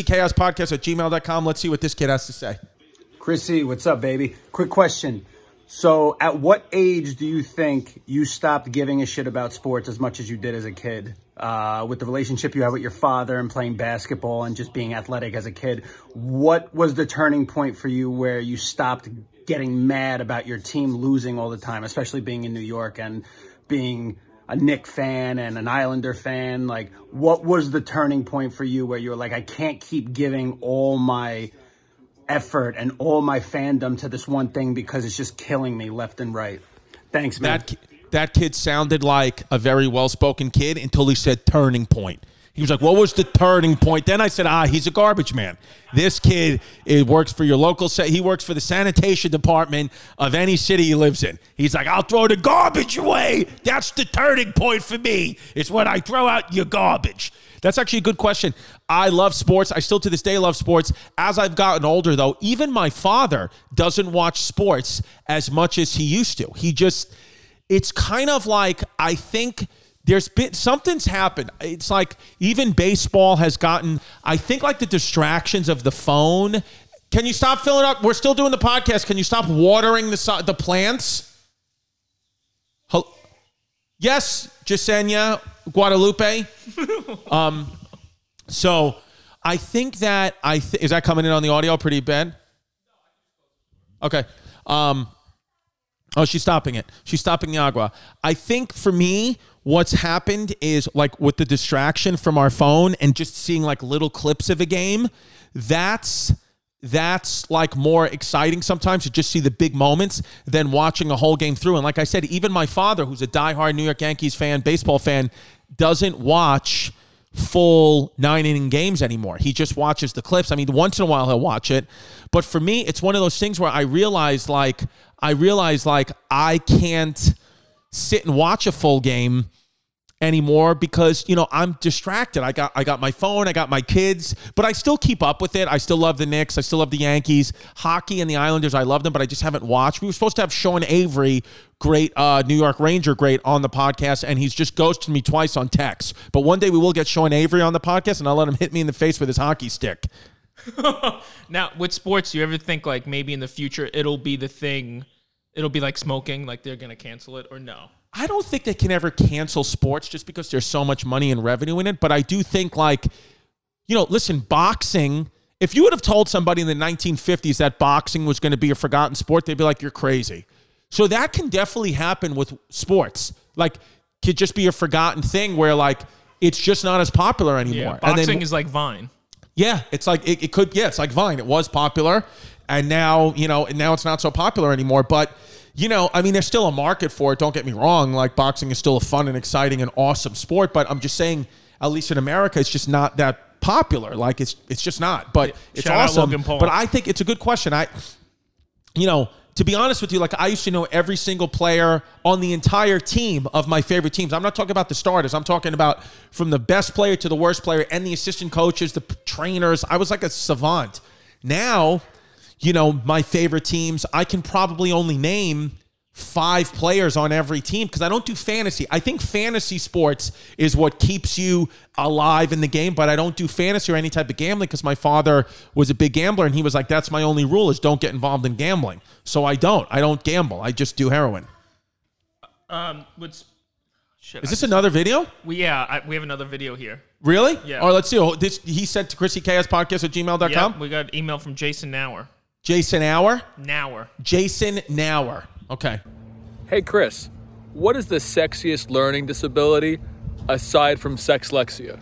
ChrissyChaosPodcast@gmail.com. Let's see what this kid has to say. Chrissy, what's up, baby? Quick question. So at what age do you think you stopped giving a shit about sports as much as you did as a kid? With the relationship you have with your father and playing basketball and just being athletic as a kid, what was the turning point for you where you stopped getting mad about your team losing all the time, especially being in New York and being a Knicks fan and an Islander fan? Like, what was the turning point for you where you were like, I can't keep giving all my effort and all my fandom to this one thing because it's just killing me left and right? Thanks, man. That kid sounded like a very well-spoken kid until he said turning point. He was like, what was the turning point? Then I said, he's a garbage man. This kid works for your local, he works for the sanitation department of any city he lives in. He's like, I'll throw the garbage away. That's the turning point for me. It's when I throw out your garbage. That's actually a good question. I love sports. I still to this day love sports. As I've gotten older, though, even my father doesn't watch sports as much as he used to. It's kind of like, I think something's happened. It's like even baseball has gotten, I think, like the distractions of the phone. Can you stop filling up? We're still doing the podcast. Can you stop watering the plants? Yes, Jasenia Guadalupe. So I think that is that coming in on the audio pretty bad? Okay. Oh, she's stopping it. She's stopping the agua. I think for me, what's happened is like with the distraction from our phone and just seeing like little clips of a game, that's like more exciting sometimes to just see the big moments than watching a whole game through. And like I said, even my father, who's a diehard New York Yankees fan, baseball fan, doesn't watch full 9-inning games anymore. He just watches the clips. I mean, once in a while he'll watch it. But for me, it's one of those things where I realize I can't sit and watch a full game anymore because, I'm distracted. I got my phone, I got my kids, but I still keep up with it. I still love the Knicks. I still love the Yankees. Hockey and the Islanders, I love them, but I just haven't watched. We were supposed to have Sean Avery, great New York Ranger, great, on the podcast, and he's just ghosted me twice on text. But one day we will get Sean Avery on the podcast, and I'll let him hit me in the face with his hockey stick. Now, with sports, do you ever think like maybe in the future it'll be the thing, it'll be like smoking, like they're going to cancel it, or no? I don't think they can ever cancel sports just because there's so much money and revenue in it. But I do think listen, boxing, if you would have told somebody in the 1950s that boxing was going to be a forgotten sport, they'd be like, you're crazy. So that can definitely happen with sports. Like, could just be a forgotten thing where like, it's just not as popular anymore. Yeah, boxing is like Vine. Yeah, it's like, it could, it's like Vine. It was popular and now it's not so popular anymore. But there's still a market for it. Don't get me wrong. Like, boxing is still a fun and exciting and awesome sport. But I'm just saying, at least in America, it's just not that popular. Like, it's just not. But it's awesome. But I think it's a good question. To be honest with you, like, I used to know every single player on the entire team of my favorite teams. I'm not talking about the starters. I'm talking about from the best player to the worst player and the assistant coaches, the trainers. I was like a savant. Now, my favorite teams, I can probably only name 5 players on every team because I don't do fantasy. I think fantasy sports is what keeps you alive in the game, but I don't do fantasy or any type of gambling because my father was a big gambler and he was like, that's my only rule is don't get involved in gambling. So I don't gamble. I just do heroin. Is this another video? We have another video here. Really? Yeah. All right, let's see. He sent to ChrissyChaospodcast@gmail.com? Yeah, we got an email from Jason Nauer. Jason Nauer? Nauer. Jason Nauer. Okay. Hey, Chris, what is the sexiest learning disability aside from sexlexia?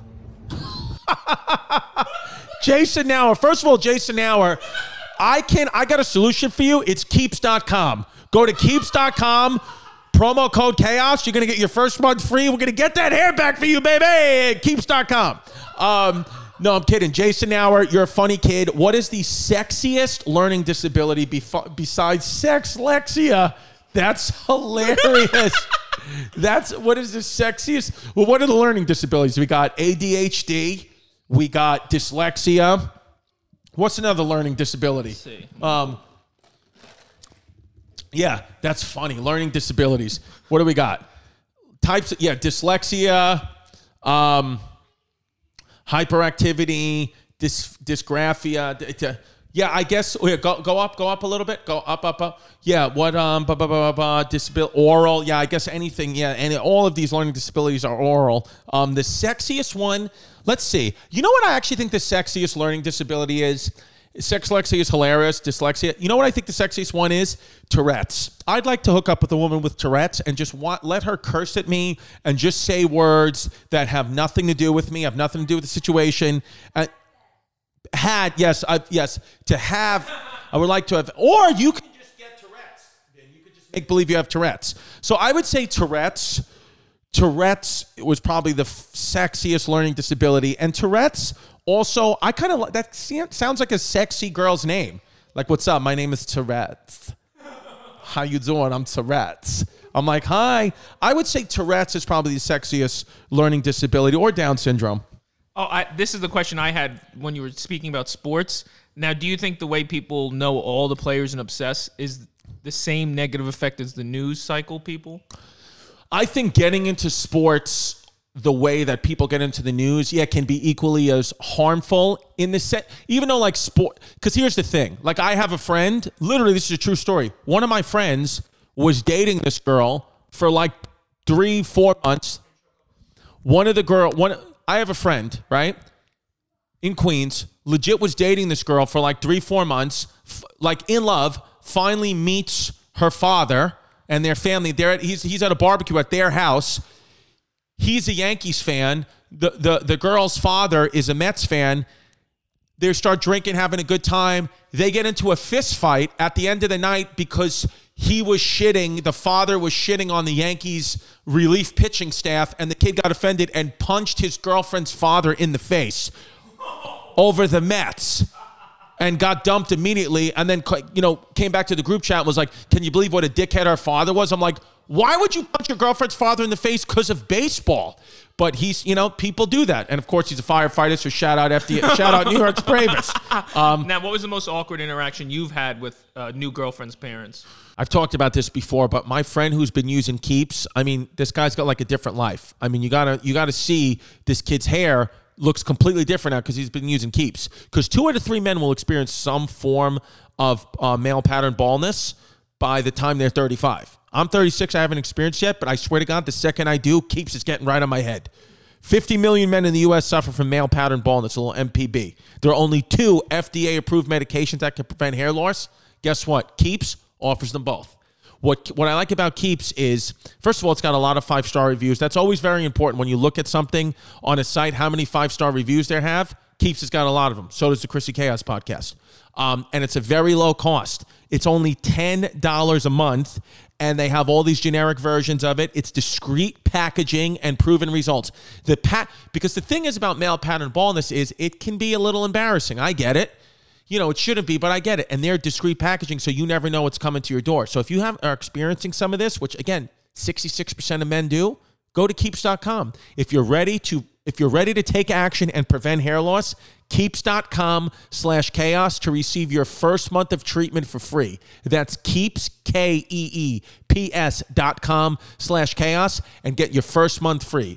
Jason Nauer. First of all, Jason Nauer, I got a solution for you. It's Keeps.com. Go to Keeps.com. Promo code Chaos. You're going to get your first month free. We're going to get that hair back for you, baby. Keeps.com. No, I'm kidding. Jason Nauer, you're a funny kid. What is the sexiest learning disability besides sexlexia? That's hilarious. What is the sexiest? Well, what are the learning disabilities? We got ADHD. We got dyslexia. What's another learning disability? Let's see. Yeah, that's funny. Learning disabilities. What do we got? Types. Dyslexia. Hyperactivity, dysgraphia, Yeah, I guess. Go up a little bit. Go up. Yeah, what? Disability, oral. Yeah, I guess anything. Yeah, and all of these learning disabilities are oral. The sexiest one. Let's see. You know what I actually think the sexiest learning disability is? Sexlexia is hilarious. Dyslexia. You know what I think the sexiest one is? Tourette's. I'd like to hook up with a woman with Tourette's and just let her curse at me and just say words that have nothing to do with me, have nothing to do with the situation. I would like to have, or you can just get Tourette's. You could just make believe you have Tourette's. So I would say Tourette's was probably the sexiest learning disability. And Tourette's also, I kind of, that sounds like a sexy girl's name. Like, what's up? My name is Tourette's. How you doing? I'm Tourette's. I'm like, hi. I would say Tourette's is probably the sexiest learning disability, or Down syndrome. Oh, this is the question I had when you were speaking about sports. Now, do you think the way people know all the players and obsess is the same negative effect as the news cycle people? I think getting into sports the way that people get into the news, can be equally as harmful in the set. Even though like sport, because here's the thing. Like I have a friend, literally this is a true story. One of my friends was dating this girl for like 3-4 months. I have a friend, right, in Queens, legit was dating this girl for like 3-4 months, like in love, finally meets her father and their family. He's at a barbecue at their house. He's a Yankees fan. The girl's father is a Mets fan. They start drinking, having a good time. They get into a fist fight at the end of the night because the father was shitting on the Yankees relief pitching staff, and the kid got offended and punched his girlfriend's father in the face over the Mets and got dumped immediately, and then came back to the group chat and was like, can you believe what a dickhead our father was? I'm like, why would you punch your girlfriend's father in the face because of baseball? But he's, people do that. And of course, he's a firefighter, so shout out New York's bravest. Now, what was the most awkward interaction you've had with new girlfriend's parents? I've talked about this before, but my friend who's been using Keeps, this guy's got like a different life. You gotta see this kid's hair looks completely different now because he's been using Keeps. Because 2 out of 3 men will experience some form of male pattern baldness by the time they're 35. I'm 36. I haven't experienced yet, but I swear to God, the second I do, Keeps is getting right on my head. 50 million men in the U.S. suffer from male pattern baldness, a little MPB. There are only 2 FDA-approved medications that can prevent hair loss. Guess what? Keeps offers them both. What I like about Keeps is, first of all, it's got a lot of 5-star reviews. That's always very important when you look at something on a site, how many 5-star reviews they have. Keeps has got a lot of them. So does the Chrissy Chaos podcast. And it's a very low cost. It's only $10 a month, and they have all these generic versions of it. It's discreet packaging and proven results. Because the thing is about male pattern baldness is it can be a little embarrassing. I get it. It shouldn't be, but I get it. And they're discreet packaging, so you never know what's coming to your door. So if you are experiencing some of this, which again, 66% of men do, go to Keeps.com. If you're ready to take action and prevent hair loss, Keeps.com/chaos to receive your first month of treatment for free. That's Keeps, KEEPS.com/chaos, and get your first month free.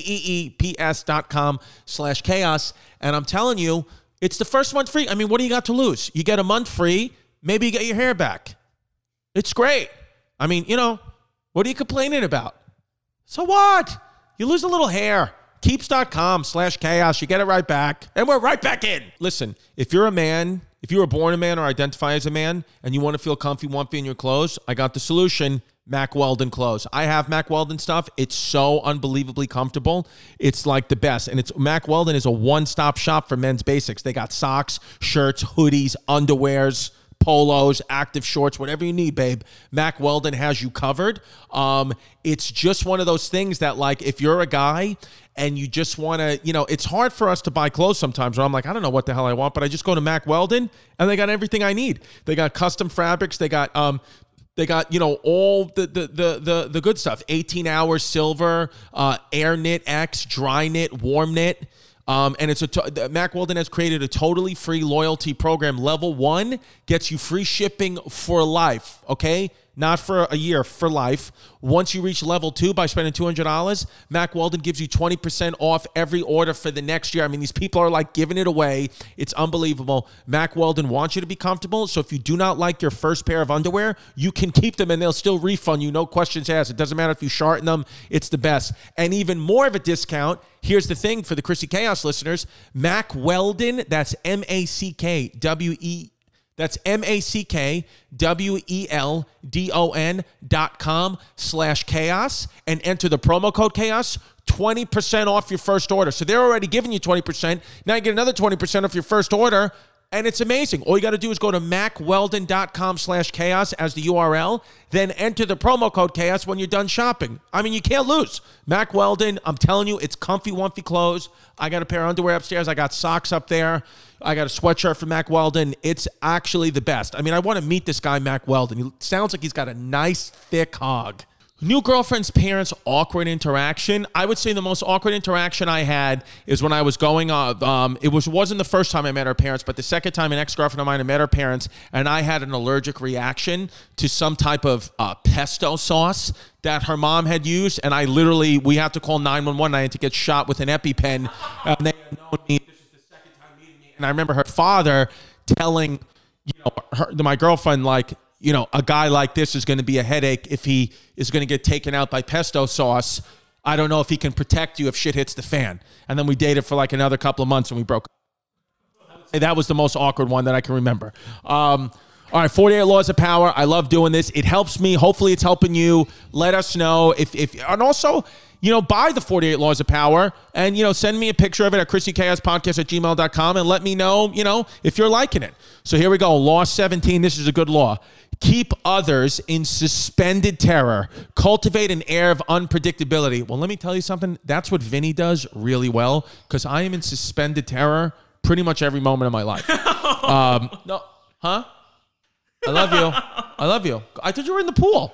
KEEPS.com/chaos. And I'm telling you, it's the first month free. What do you got to lose? You get a month free. Maybe you get your hair back. It's great. What are you complaining about? So what? You lose a little hair. Keeps.com/chaos. You get it right back. And we're right back in. Listen, if you're a man, if you were born a man or identify as a man, and you want to feel comfy in your clothes, I got the solution. Mack Weldon clothes. I have Mack Weldon stuff. It's so unbelievably comfortable. It's like the best. And Mack Weldon is a one-stop shop for men's basics. They got socks, shirts, hoodies, underwears, polos, active shorts, whatever you need, babe. Mack Weldon has you covered. It's just one of those things that, like, if you're a guy and you just want to, it's hard for us to buy clothes sometimes where I'm like, I don't know what the hell I want, but I just go to Mack Weldon and they got everything I need. They got custom fabrics. They got all the good stuff. 18 hours silver, air knit X, dry knit, warm knit. And it's Mack Weldon has created a totally free loyalty program. Level 1 gets you free shipping for life. Okay. not for a year, for life. Once you reach level 2 by spending $200, Mack Weldon gives you 20% off every order for the next year. I mean, these people are like giving it away. It's unbelievable. Mack Weldon wants you to be comfortable. So if you do not like your first pair of underwear, you can keep them and they'll still refund you. No questions asked. It doesn't matter if you shorten them. It's the best. And even more of a discount. Here's the thing for the Chrissy Chaos listeners. Mack Weldon, that's MackWeldon.com .com/chaos and enter the promo code chaos, 20% off your first order. So they're already giving you 20%. Now you get another 20% off your first order. And it's amazing. All you got to do is go to MackWeldon.com/chaos as the URL, then enter the promo code chaos when you're done shopping. I mean, you can't lose. Mack Weldon, I'm telling you, it's comfy, wumpy clothes. I got a pair of underwear upstairs. I got socks up there. I got a sweatshirt from Mack Weldon. It's actually the best. I mean, I want to meet this guy, Mack Weldon. He sounds like he's got a nice, thick hog. New girlfriend's parents' awkward interaction. I would say the most awkward interaction I had is when I was going it wasn't the first time I met her parents, but the second time an ex-girlfriend of mine had met her parents, and I had an allergic reaction to some type of pesto sauce that her mom had used, and we had to call 911. I had to get shot with an EpiPen. They had known me. This is the second time meeting me, and I remember her father telling my girlfriend, like, a guy like this is going to be a headache if he is going to get taken out by pesto sauce. I don't know if he can protect you if shit hits the fan. And then we dated for like another couple of months and we broke up. That was the most awkward one that I can remember. All right, 48 Laws of Power. I love doing this. It helps me. Hopefully it's helping you. Let us know. And also, buy the 48 Laws of Power and, send me a picture of it at ChrissyChaosPodcast@gmail.com and let me know, if you're liking it. So here we go. Law 17. This is a good law. Keep others in suspended terror. Cultivate an air of unpredictability. Well, let me tell you something. That's what Vinny does really well, because I am in suspended terror pretty much every moment of my life. No. Huh? I love you. I love you. I thought you were in the pool.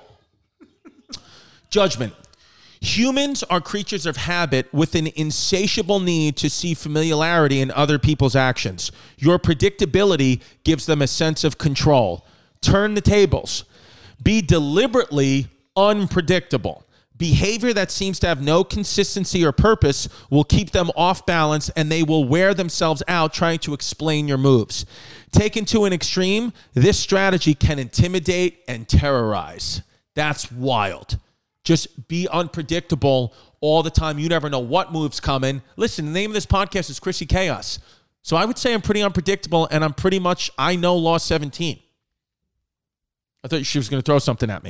Judgment. Humans are creatures of habit with an insatiable need to see familiarity in other people's actions. Your predictability gives them a sense of control. Turn the tables. Be deliberately unpredictable. Behavior that seems to have no consistency or purpose will keep them off balance, and they will wear themselves out trying to explain your moves. Taken to an extreme, this strategy can intimidate and terrorize. That's wild. Just be unpredictable all the time. You never know what move's coming. Listen, the name of this podcast is Chrissy Chaos. So I would say I'm pretty unpredictable, and I know Law 17. I thought she was going to throw something at me.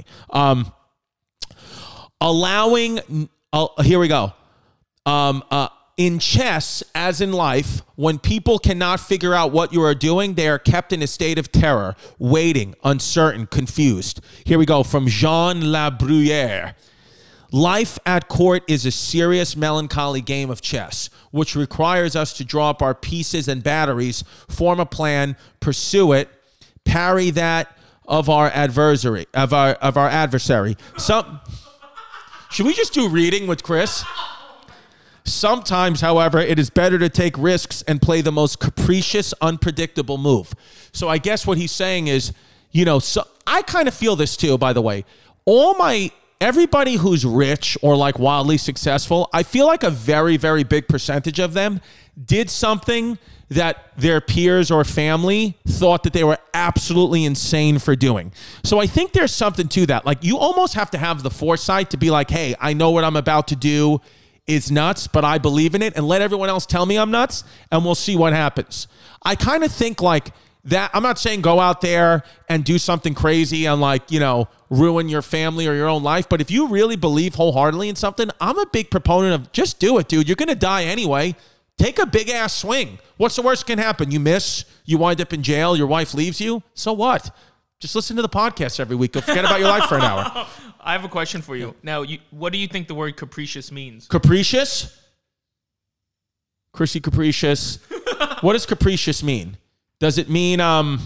Here we go. In chess, as in life, when people cannot figure out what you are doing, they are kept in a state of terror, waiting, uncertain, confused. Here we go, from Jean La Bruyere. Life at court is a serious, melancholy game of chess, which requires us to draw up our pieces and batteries, form a plan, pursue it, parry that of our adversary. Should we just do reading with Chris? Sometimes, however, it is better to take risks and play the most capricious, unpredictable move. So I guess what he's saying is, I kind of feel this too, by the way. Everybody who's rich or like wildly successful, I feel like a very, very big percentage of them did something that their peers or family thought that they were absolutely insane for doing. So I think there's something to that. Like, you almost have to have the foresight to be like, hey, I know what I'm about to do is nuts, but I believe in it, and let everyone else tell me I'm nuts, and we'll see what happens. I kind of think like that. I'm not saying go out there and do something crazy and ruin your family or your own life, but if you really believe wholeheartedly in something, I'm a big proponent of just do it, dude. You're going to die anyway. Take a big ass swing. What's the worst that can happen? You miss, you wind up in jail, your wife leaves you. So what? Just listen to the podcast every week. Go forget about your life for an hour. I have a question for you. Now, what do you think the word capricious means? Capricious? Chrissy capricious. What does capricious mean? Does it mean I'm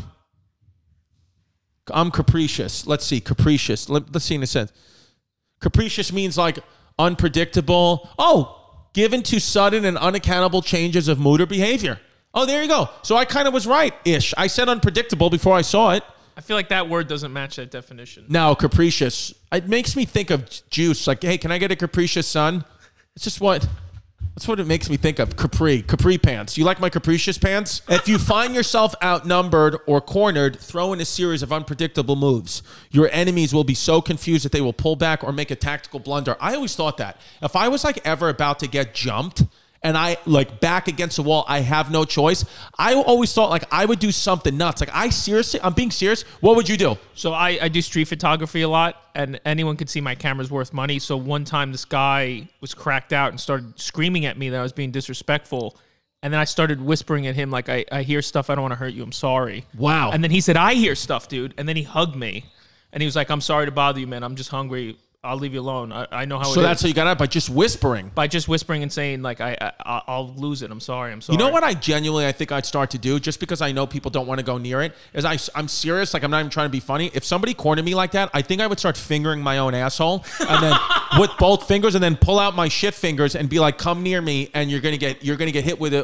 capricious? Let's see. Capricious. Let's see in a sense. Capricious means like unpredictable. Oh, given to sudden and unaccountable changes of mood or behavior. Oh, there you go. So I kind of was right-ish. I said unpredictable before I saw it. I feel like that word doesn't match that definition. No, capricious. It makes me think of juice. Like, hey, can I get a capricious son? It's just what. That's what it makes me think of. Capri pants. You like my capricious pants? If you find yourself outnumbered or cornered, throw in a series of unpredictable moves. Your enemies will be so confused that they will pull back or make a tactical blunder. I always thought that. If I was like ever about to get jumped and I like back against the wall, I have no choice. I always thought like I would do something nuts. Like I'm being serious. What would you do? So I do street photography a lot, and anyone could see my camera's worth money. So one time this guy was cracked out and started screaming at me that I was being disrespectful. And then I started whispering at him like, I hear stuff. I don't want to hurt you. I'm sorry. Wow. And then he said, I hear stuff, dude. And then he hugged me. And he was like, I'm sorry to bother you, man. I'm just hungry. I'll leave you alone. I know how it is. So that's how you got out, by just whispering. By just whispering and saying, like, I'll lose it. I'm sorry. You know what I think I'd start to do, just because I know people don't want to go near it, is I'm serious. Like, I'm not even trying to be funny. If somebody cornered me like that, I think I would start fingering my own asshole and then with both fingers, and then pull out my shit fingers and be like, come near me, and you're gonna get hit with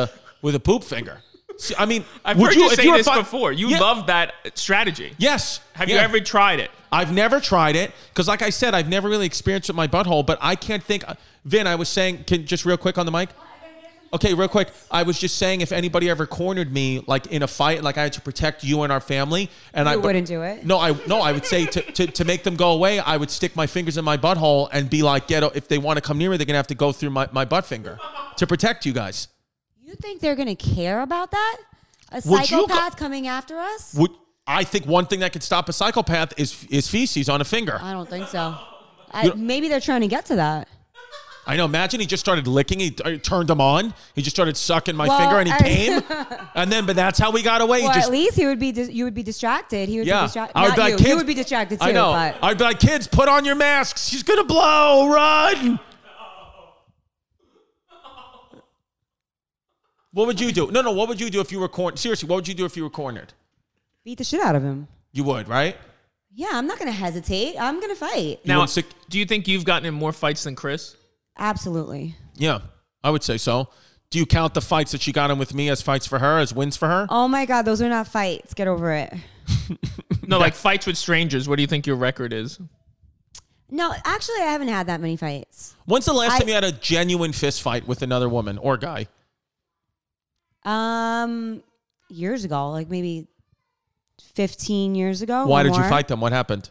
a poop finger. See, I mean, I've heard you say this before. You love that strategy. Yes. Have you ever tried it? I've never tried it because, like I said, I've never really experienced it with my butthole. But I can't think. Vin, I was saying, just real quick on the mic. Okay, real quick. I was just saying, if anybody ever cornered me, like in a fight, like I had to protect you and our family, and I wouldn't do it. No, I would say to make them go away, I would stick my fingers in my butthole and be like, if they want to come near me, they're gonna have to go through my butt finger to protect you guys. You think they're going to care about that? A psychopath coming after us? I think one thing that could stop a psychopath is feces on a finger. I don't think so. Maybe they're trying to get to that. I know. Imagine he just started licking. He turned him on. He just started sucking my finger, and he came. But that's how we got away. Well, at least you would be distracted. He would be distracted. I would be like, kids, you would be distracted too. I know. But I'd be like, kids, put on your masks. She's gonna blow. Run. What would you do? No. What would you do if you were cornered? Seriously, what would you do if you were cornered? Beat the shit out of him. You would, right? Yeah, I'm not going to hesitate. I'm going to fight. Now, do you think you've gotten in more fights than Chris? Absolutely. Yeah, I would say so. Do you count the fights that she got in with me as fights for her, as wins for her? Oh my God, those are not fights. Get over it. No, like fights with strangers. What do you think your record is? No, actually, I haven't had that many fights. When's the last time you had a genuine fist fight with another woman or guy? Years ago, like maybe 15 years ago. Why did you fight them? What happened?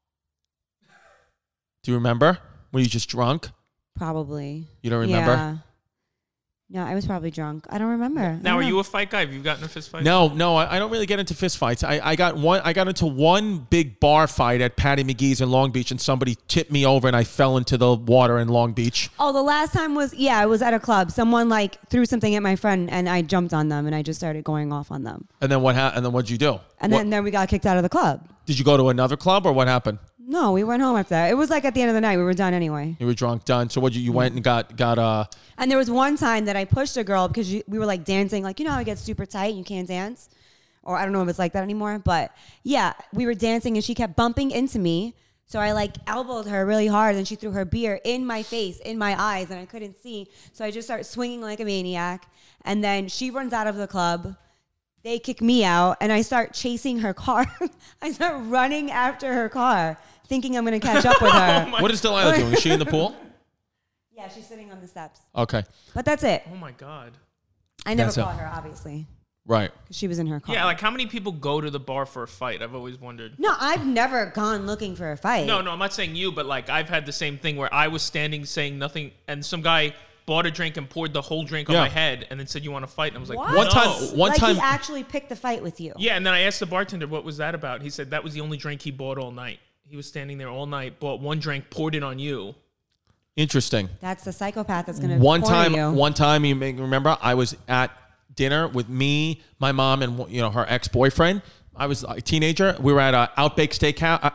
Do you remember? Were you just drunk? Probably. You don't remember? Yeah. No, I was probably drunk. I don't remember. Now, are you a fight guy? Have you gotten a fist fight? No, I don't really get into fist fights. I got into one big bar fight at Patty McGee's in Long Beach, and somebody tipped me over, and I fell into the water in Long Beach. Oh, the last time was I was at a club. Someone like threw something at my friend, and I jumped on them, and I just started going off on them. And then what happened? And then what'd you do? And then we got kicked out of the club. Did you go to another club, or what happened? No, we went home after that. It was like at the end of the night. We were done anyway. You were drunk, done. So you went and got And there was one time that I pushed a girl because we were like dancing. Like, you know how it gets super tight and you can't dance? Or I don't know if it's like that anymore. But yeah, we were dancing and she kept bumping into me. So I like elbowed her really hard and she threw her beer in my face, in my eyes, and I couldn't see. So I just started swinging like a maniac. And then she runs out of the club. They kick me out and I start chasing her car. I start running after her car, thinking I'm going to catch up with her. What is Delilah doing? Is she in the pool? Yeah, she's sitting on the steps. Okay. But that's it. Oh, my God. I never caught her, obviously. Right. Because she was in her car. Yeah, like how many people go to the bar for a fight? I've always wondered. No, I've never gone looking for a fight. No, I'm not saying you, but like I've had the same thing where I was standing saying nothing and some guy bought a drink and poured the whole drink on my head and then said, you want to fight? And I was like, what? One time he actually picked the fight with you. Yeah, and then I asked the bartender, what was that about? He said that was the only drink he bought all night. He was standing there all night, bought one drink, poured it on you. Interesting. That's the psychopath that's going to corner you. One time, you may remember, I was at dinner with me, my mom, and her ex-boyfriend. I was a teenager. We were at Outback Steakhouse,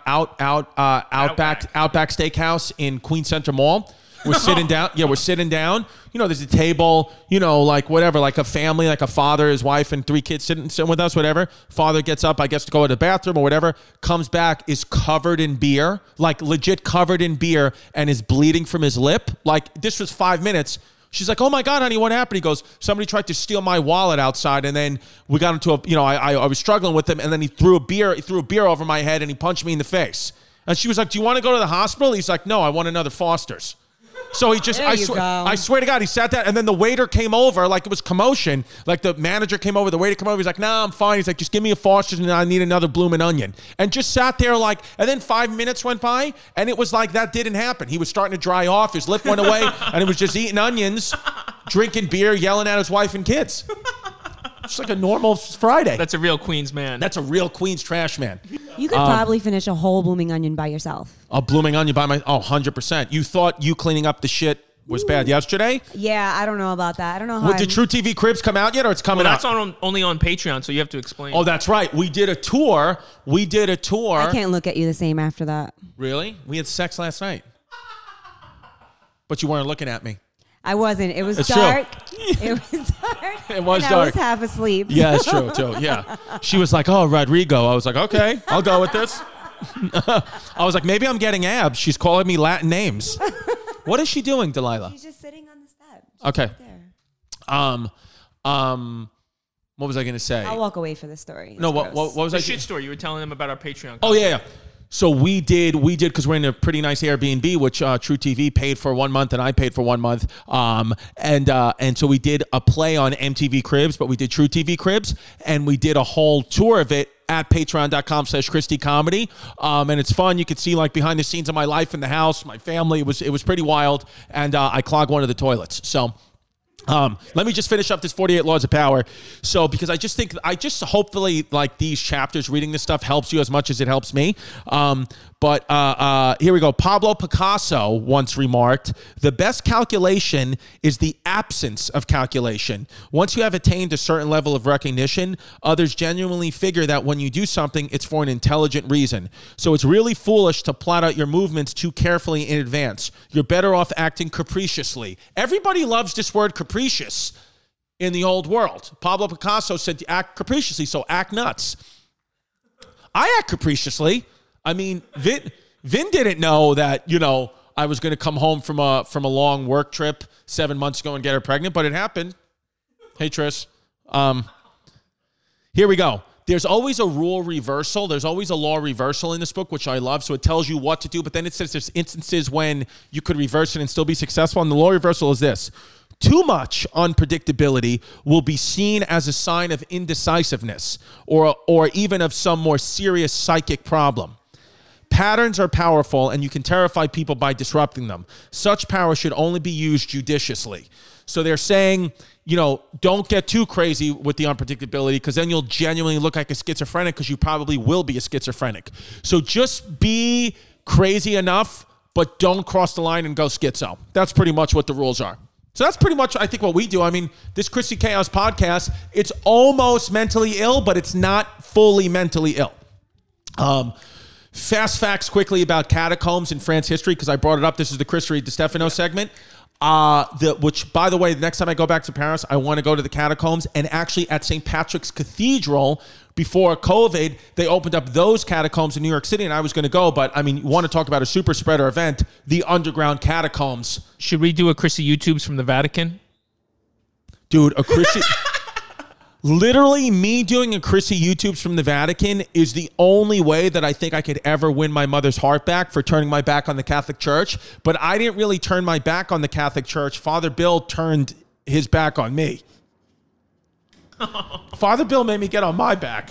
Outback Steakhouse in Queens Center Mall. We're sitting down. Yeah, we're sitting down. There's a table, like whatever, like a family, like a father, his wife, and 3 kids sitting with us, whatever. Father gets up, I guess, to go to the bathroom or whatever, comes back, is covered in beer, like legit covered in beer, and is bleeding from his lip. Like, this was 5 minutes. She's like, oh my God, honey, what happened? He goes, somebody tried to steal my wallet outside, and then we got into I was struggling with him, and then he threw a beer over my head, and he punched me in the face. And she was like, do you want to go to the hospital? He's like, no, I want another Foster's. So he just, I swear to God, he sat down, and then the waiter came over, like it was commotion. Like the manager came over, the waiter came over. He's like, nah, I'm fine. He's like, just give me a Foster's, and I need another bloomin' onion. And just sat there like, and then 5 minutes went by, and it was like that didn't happen. He was starting to dry off. His lip went away, and he was just eating onions, drinking beer, yelling at his wife and kids. It's like a normal Friday. That's a real Queens man. That's a real Queens trash man. You could probably finish a whole blooming onion by yourself. A blooming onion by 100%. You thought you cleaning up the shit was bad yesterday? Yeah, I don't know about that. I don't know how. Did True TV Cribs come out yet, or it's coming out? That's only on Patreon, so you have to explain. Oh, that's right. We did a tour. I can't look at you the same after that. Really? We had sex last night. But you weren't looking at me. I wasn't. It was It's dark. true. It was dark. It was and dark. I was half asleep. Yeah, it's true, too. Yeah. She was like, oh, Rodrigo. I was like, okay, I'll go with this. I was like, maybe I'm getting abs. She's calling me Latin names. What is she doing, Delilah? She's just sitting on the step. Okay. Right there. What was I going to say? I'll walk away for this story. No, It's what gross. was The I? shit story. You were telling them about our Patreon. Oh, yeah. So we did because we're in a pretty nice Airbnb, which True TV paid for 1 month and I paid for 1 month. And so we did a play on MTV Cribs, but we did True TV Cribs, and we did a whole tour of it at patreon.com/Christy Comedy. And it's fun. You could see like behind the scenes of my life in the house, my family. It was pretty wild. And I clogged one of the toilets. So let me just finish up this 48 Laws of Power. So, because I just hopefully like these chapters, reading this stuff helps you as much as it helps me. But here we go. Pablo Picasso once remarked, the best calculation is the absence of calculation. Once you have attained a certain level of recognition, others genuinely figure that when you do something, it's for an intelligent reason. So it's really foolish to plot out your movements too carefully in advance. You're better off acting capriciously. Everybody loves this word capricious in the old world. Pablo Picasso said to act capriciously, so act nuts. I act capriciously. I mean, Vin didn't know that, I was going to come home from a long work trip 7 months ago and get her pregnant, but it happened. Hey, Tris. Here we go. There's always a rule reversal. There's always a law reversal in this book, which I love. So it tells you what to do, but then it says there's instances when you could reverse it and still be successful. And the law reversal is this. Too much unpredictability will be seen as a sign of indecisiveness or even of some more serious psychic problem. Patterns are powerful, and you can terrify people by disrupting them. Such power should only be used judiciously. So they're saying, don't get too crazy with the unpredictability, because then you'll genuinely look like a schizophrenic, because you probably will be a schizophrenic. So just be crazy enough, but don't cross the line and go schizo. That's pretty much what the rules are. So that's pretty much, I think, what we do. I mean, this Christy Chaos podcast, it's almost mentally ill, but it's not fully mentally ill. Fast facts quickly about catacombs in France history, because I brought it up. This is the Chris Reed DiStefano segment. Which, by the way, the next time I go back to Paris, I want to go to the catacombs. And actually, at St. Patrick's Cathedral, before COVID, they opened up those catacombs in New York City, and I was going to go. But, I mean, you want to talk about a super spreader event, the underground catacombs. Should we do a Chrissy YouTubes from the Vatican? Dude, a Chrissy... Literally, me doing a Chrissy YouTubes from the Vatican is the only way that I think I could ever win my mother's heart back for turning my back on the Catholic Church. But I didn't really turn my back on the Catholic Church. Father Bill turned his back on me. Father Bill made me get on my back.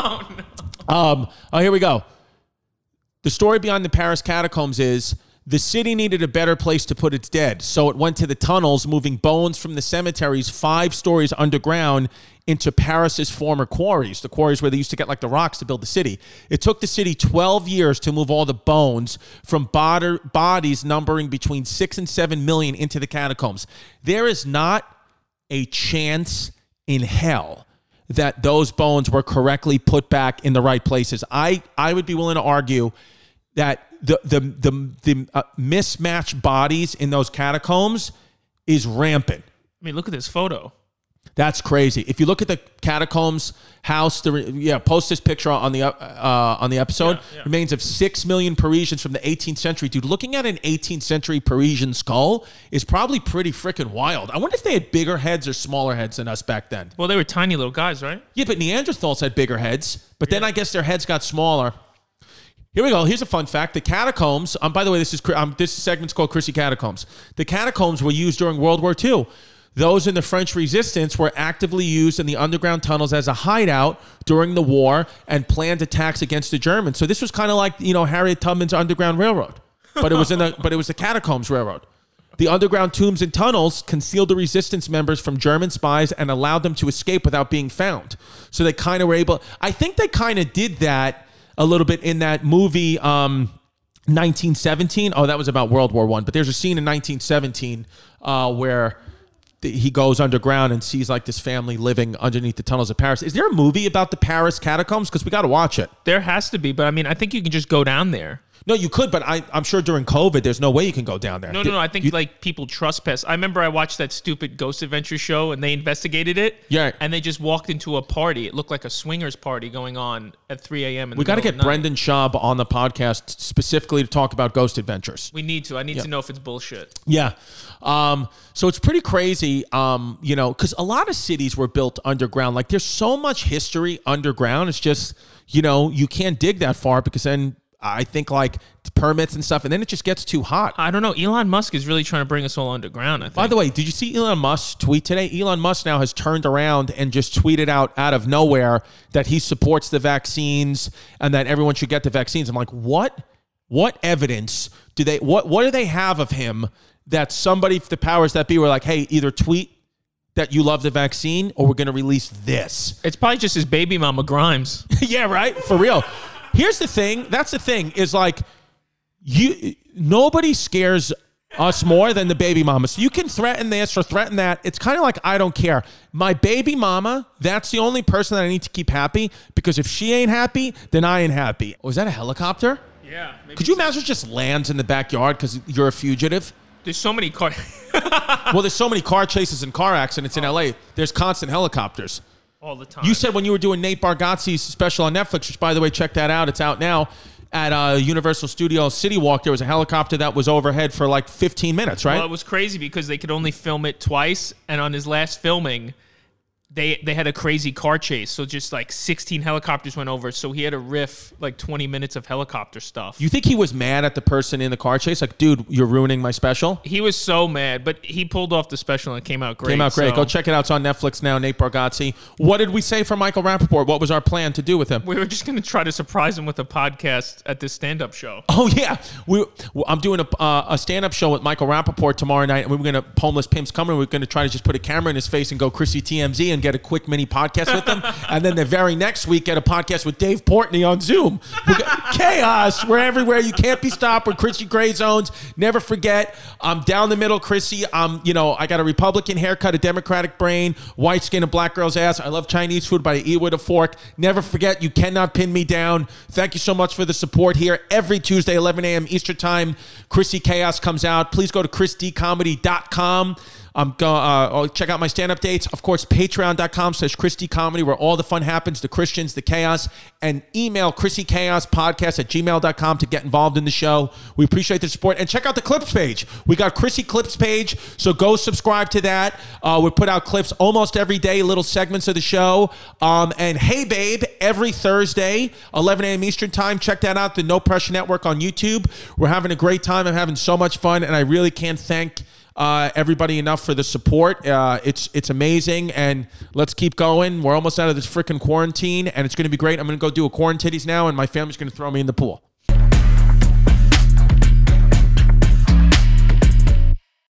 Here we go. The story behind the Paris catacombs is the city needed a better place to put its dead, so it went to the tunnels, moving bones from the cemeteries 5 stories underground into Paris's former quarries, the quarries where they used to get like the rocks to build the city. It took the city 12 years to move all the bones from bodies numbering between 6 and 7 million into the catacombs. There is not a chance in hell that those bones were correctly put back in the right places. I would be willing to argue that the mismatched bodies in those catacombs is rampant. I mean, look at this photo. That's crazy. If you look at the catacombs house, post this picture on the episode. Remains of 6 million Parisians from the 18th century. Dude, looking at an 18th century Parisian skull is probably pretty freaking wild. I wonder if they had bigger heads or smaller heads than us back then. Well, they were tiny little guys, right? Yeah, but Neanderthals had bigger heads. But then I guess their heads got smaller. Here we go. Here's a fun fact. The catacombs, by the way, this segment's called Chrissy Catacombs. The catacombs were used during World War II. Those in the French resistance were actively used in the underground tunnels as a hideout during the war and planned attacks against the Germans. So this was kind of like, Harriet Tubman's Underground Railroad, but it was the Catacombs Railroad. The underground tombs and tunnels concealed the resistance members from German spies and allowed them to escape without being found. So they kind of were able. I think they kind of did that a little bit in that movie 1917. Oh, that was about World War I. But there's a scene in 1917 where he goes underground and sees like this family living underneath the tunnels of Paris. Is there a movie about the Paris catacombs? Because we got to watch it. There has to be, but I mean, I think you can just go down there. No, you could, but I'm sure during COVID, there's no way you can go down there. No. I think like people trespass. I remember I watched that stupid Ghost Adventure show and they investigated it. Yeah. And they just walked into a party. It looked like a swingers party going on at 3 a.m. We got to get Brendan Schaub on the podcast specifically to talk about Ghost Adventures. We need to. I need to know if it's bullshit. Yeah. So it's pretty crazy, because a lot of cities were built underground. Like there's so much history underground. It's just, you can't dig that far because then I think like permits and stuff, and then it just gets too hot. I don't know. Elon Musk is really trying to bring us all underground, I think. By the way, did you see Elon Musk's tweet today? Elon Musk now has turned around and just tweeted out of nowhere that he supports the vaccines and that everyone should get the vaccines. I'm like, what evidence do they have of him that somebody, the powers that be, were like, hey, either tweet that you love the vaccine or we're going to release this? It's probably just his baby mama Grimes. Yeah, right? For real. Here's the thing. That's the thing is like nobody scares us more than the baby mama. So you can threaten this or threaten that. It's kind of like, I don't care. My baby mama, that's the only person that I need to keep happy because if she ain't happy, then I ain't happy. Was that a helicopter? Yeah. Could you imagine it just lands in the backyard because you're a fugitive? There's so many cars. Well, there's so many car chases and car accidents in LA. There's constant helicopters. All the time. You said when you were doing Nate Bargatze's special on Netflix, which, by the way, check that out. It's out now. At Universal Studios City Walk, there was a helicopter that was overhead for like 15 minutes, right? Well, it was crazy because they could only film it twice. And on his last filming, they had a crazy car chase. So just like 16 helicopters went over. So he had to riff like 20 minutes of helicopter stuff. You think he was mad at the person in the car chase? Like, dude, you're ruining my special? He was so mad, but he pulled off the special and it came out great. Go check it out. It's on Netflix now, Nate Bargatze. What did we say for Michael Rappaport? What was our plan to do with him? We were just going to try to surprise him with a podcast at this stand-up show. Oh, yeah. I'm doing a stand-up show with Michael Rappaport tomorrow night, and we were going to, Homeless Pimp's coming, we're going to try to just put a camera in his face and go Chrissy TMZ and get a quick mini podcast with him. And then the very next week, get a podcast with Dave Portnoy on Zoom. We got chaos. We're everywhere. You can't be stopped. We're Chrissy Gray Zones. Never forget, I'm down the middle, Chrissy. I got a Republican haircut, a Democratic brain, white skin, a black girl's ass. I love Chinese food, but I eat with a fork. Never forget, you cannot pin me down. Thank you so much for the support here. Every Tuesday, 11 a.m. Eastern Time, Chrissy Chaos comes out. Please go to chrisdcomedy.com. Check out my stand-up dates. Of course, patreon.com/ChristyComedy, where all the fun happens, the Christians, the chaos, and email ChrissyChaosPodcast@gmail.com to get involved in the show. We appreciate the support. And check out the clips page. We got Chrissy Clips page, so go subscribe to that. We put out clips almost every day, little segments of the show. And Hey Babe, every Thursday, 11 a.m. Eastern Time. Check that out, the No Pressure Network on YouTube. We're having a great time. I'm having so much fun, and I really can't thank everybody enough for the support. It's amazing, and let's keep going. We're almost out of this freaking quarantine, and it's going to be great. I'm going to go do a quarantitties now, and my family's going to throw me in the pool.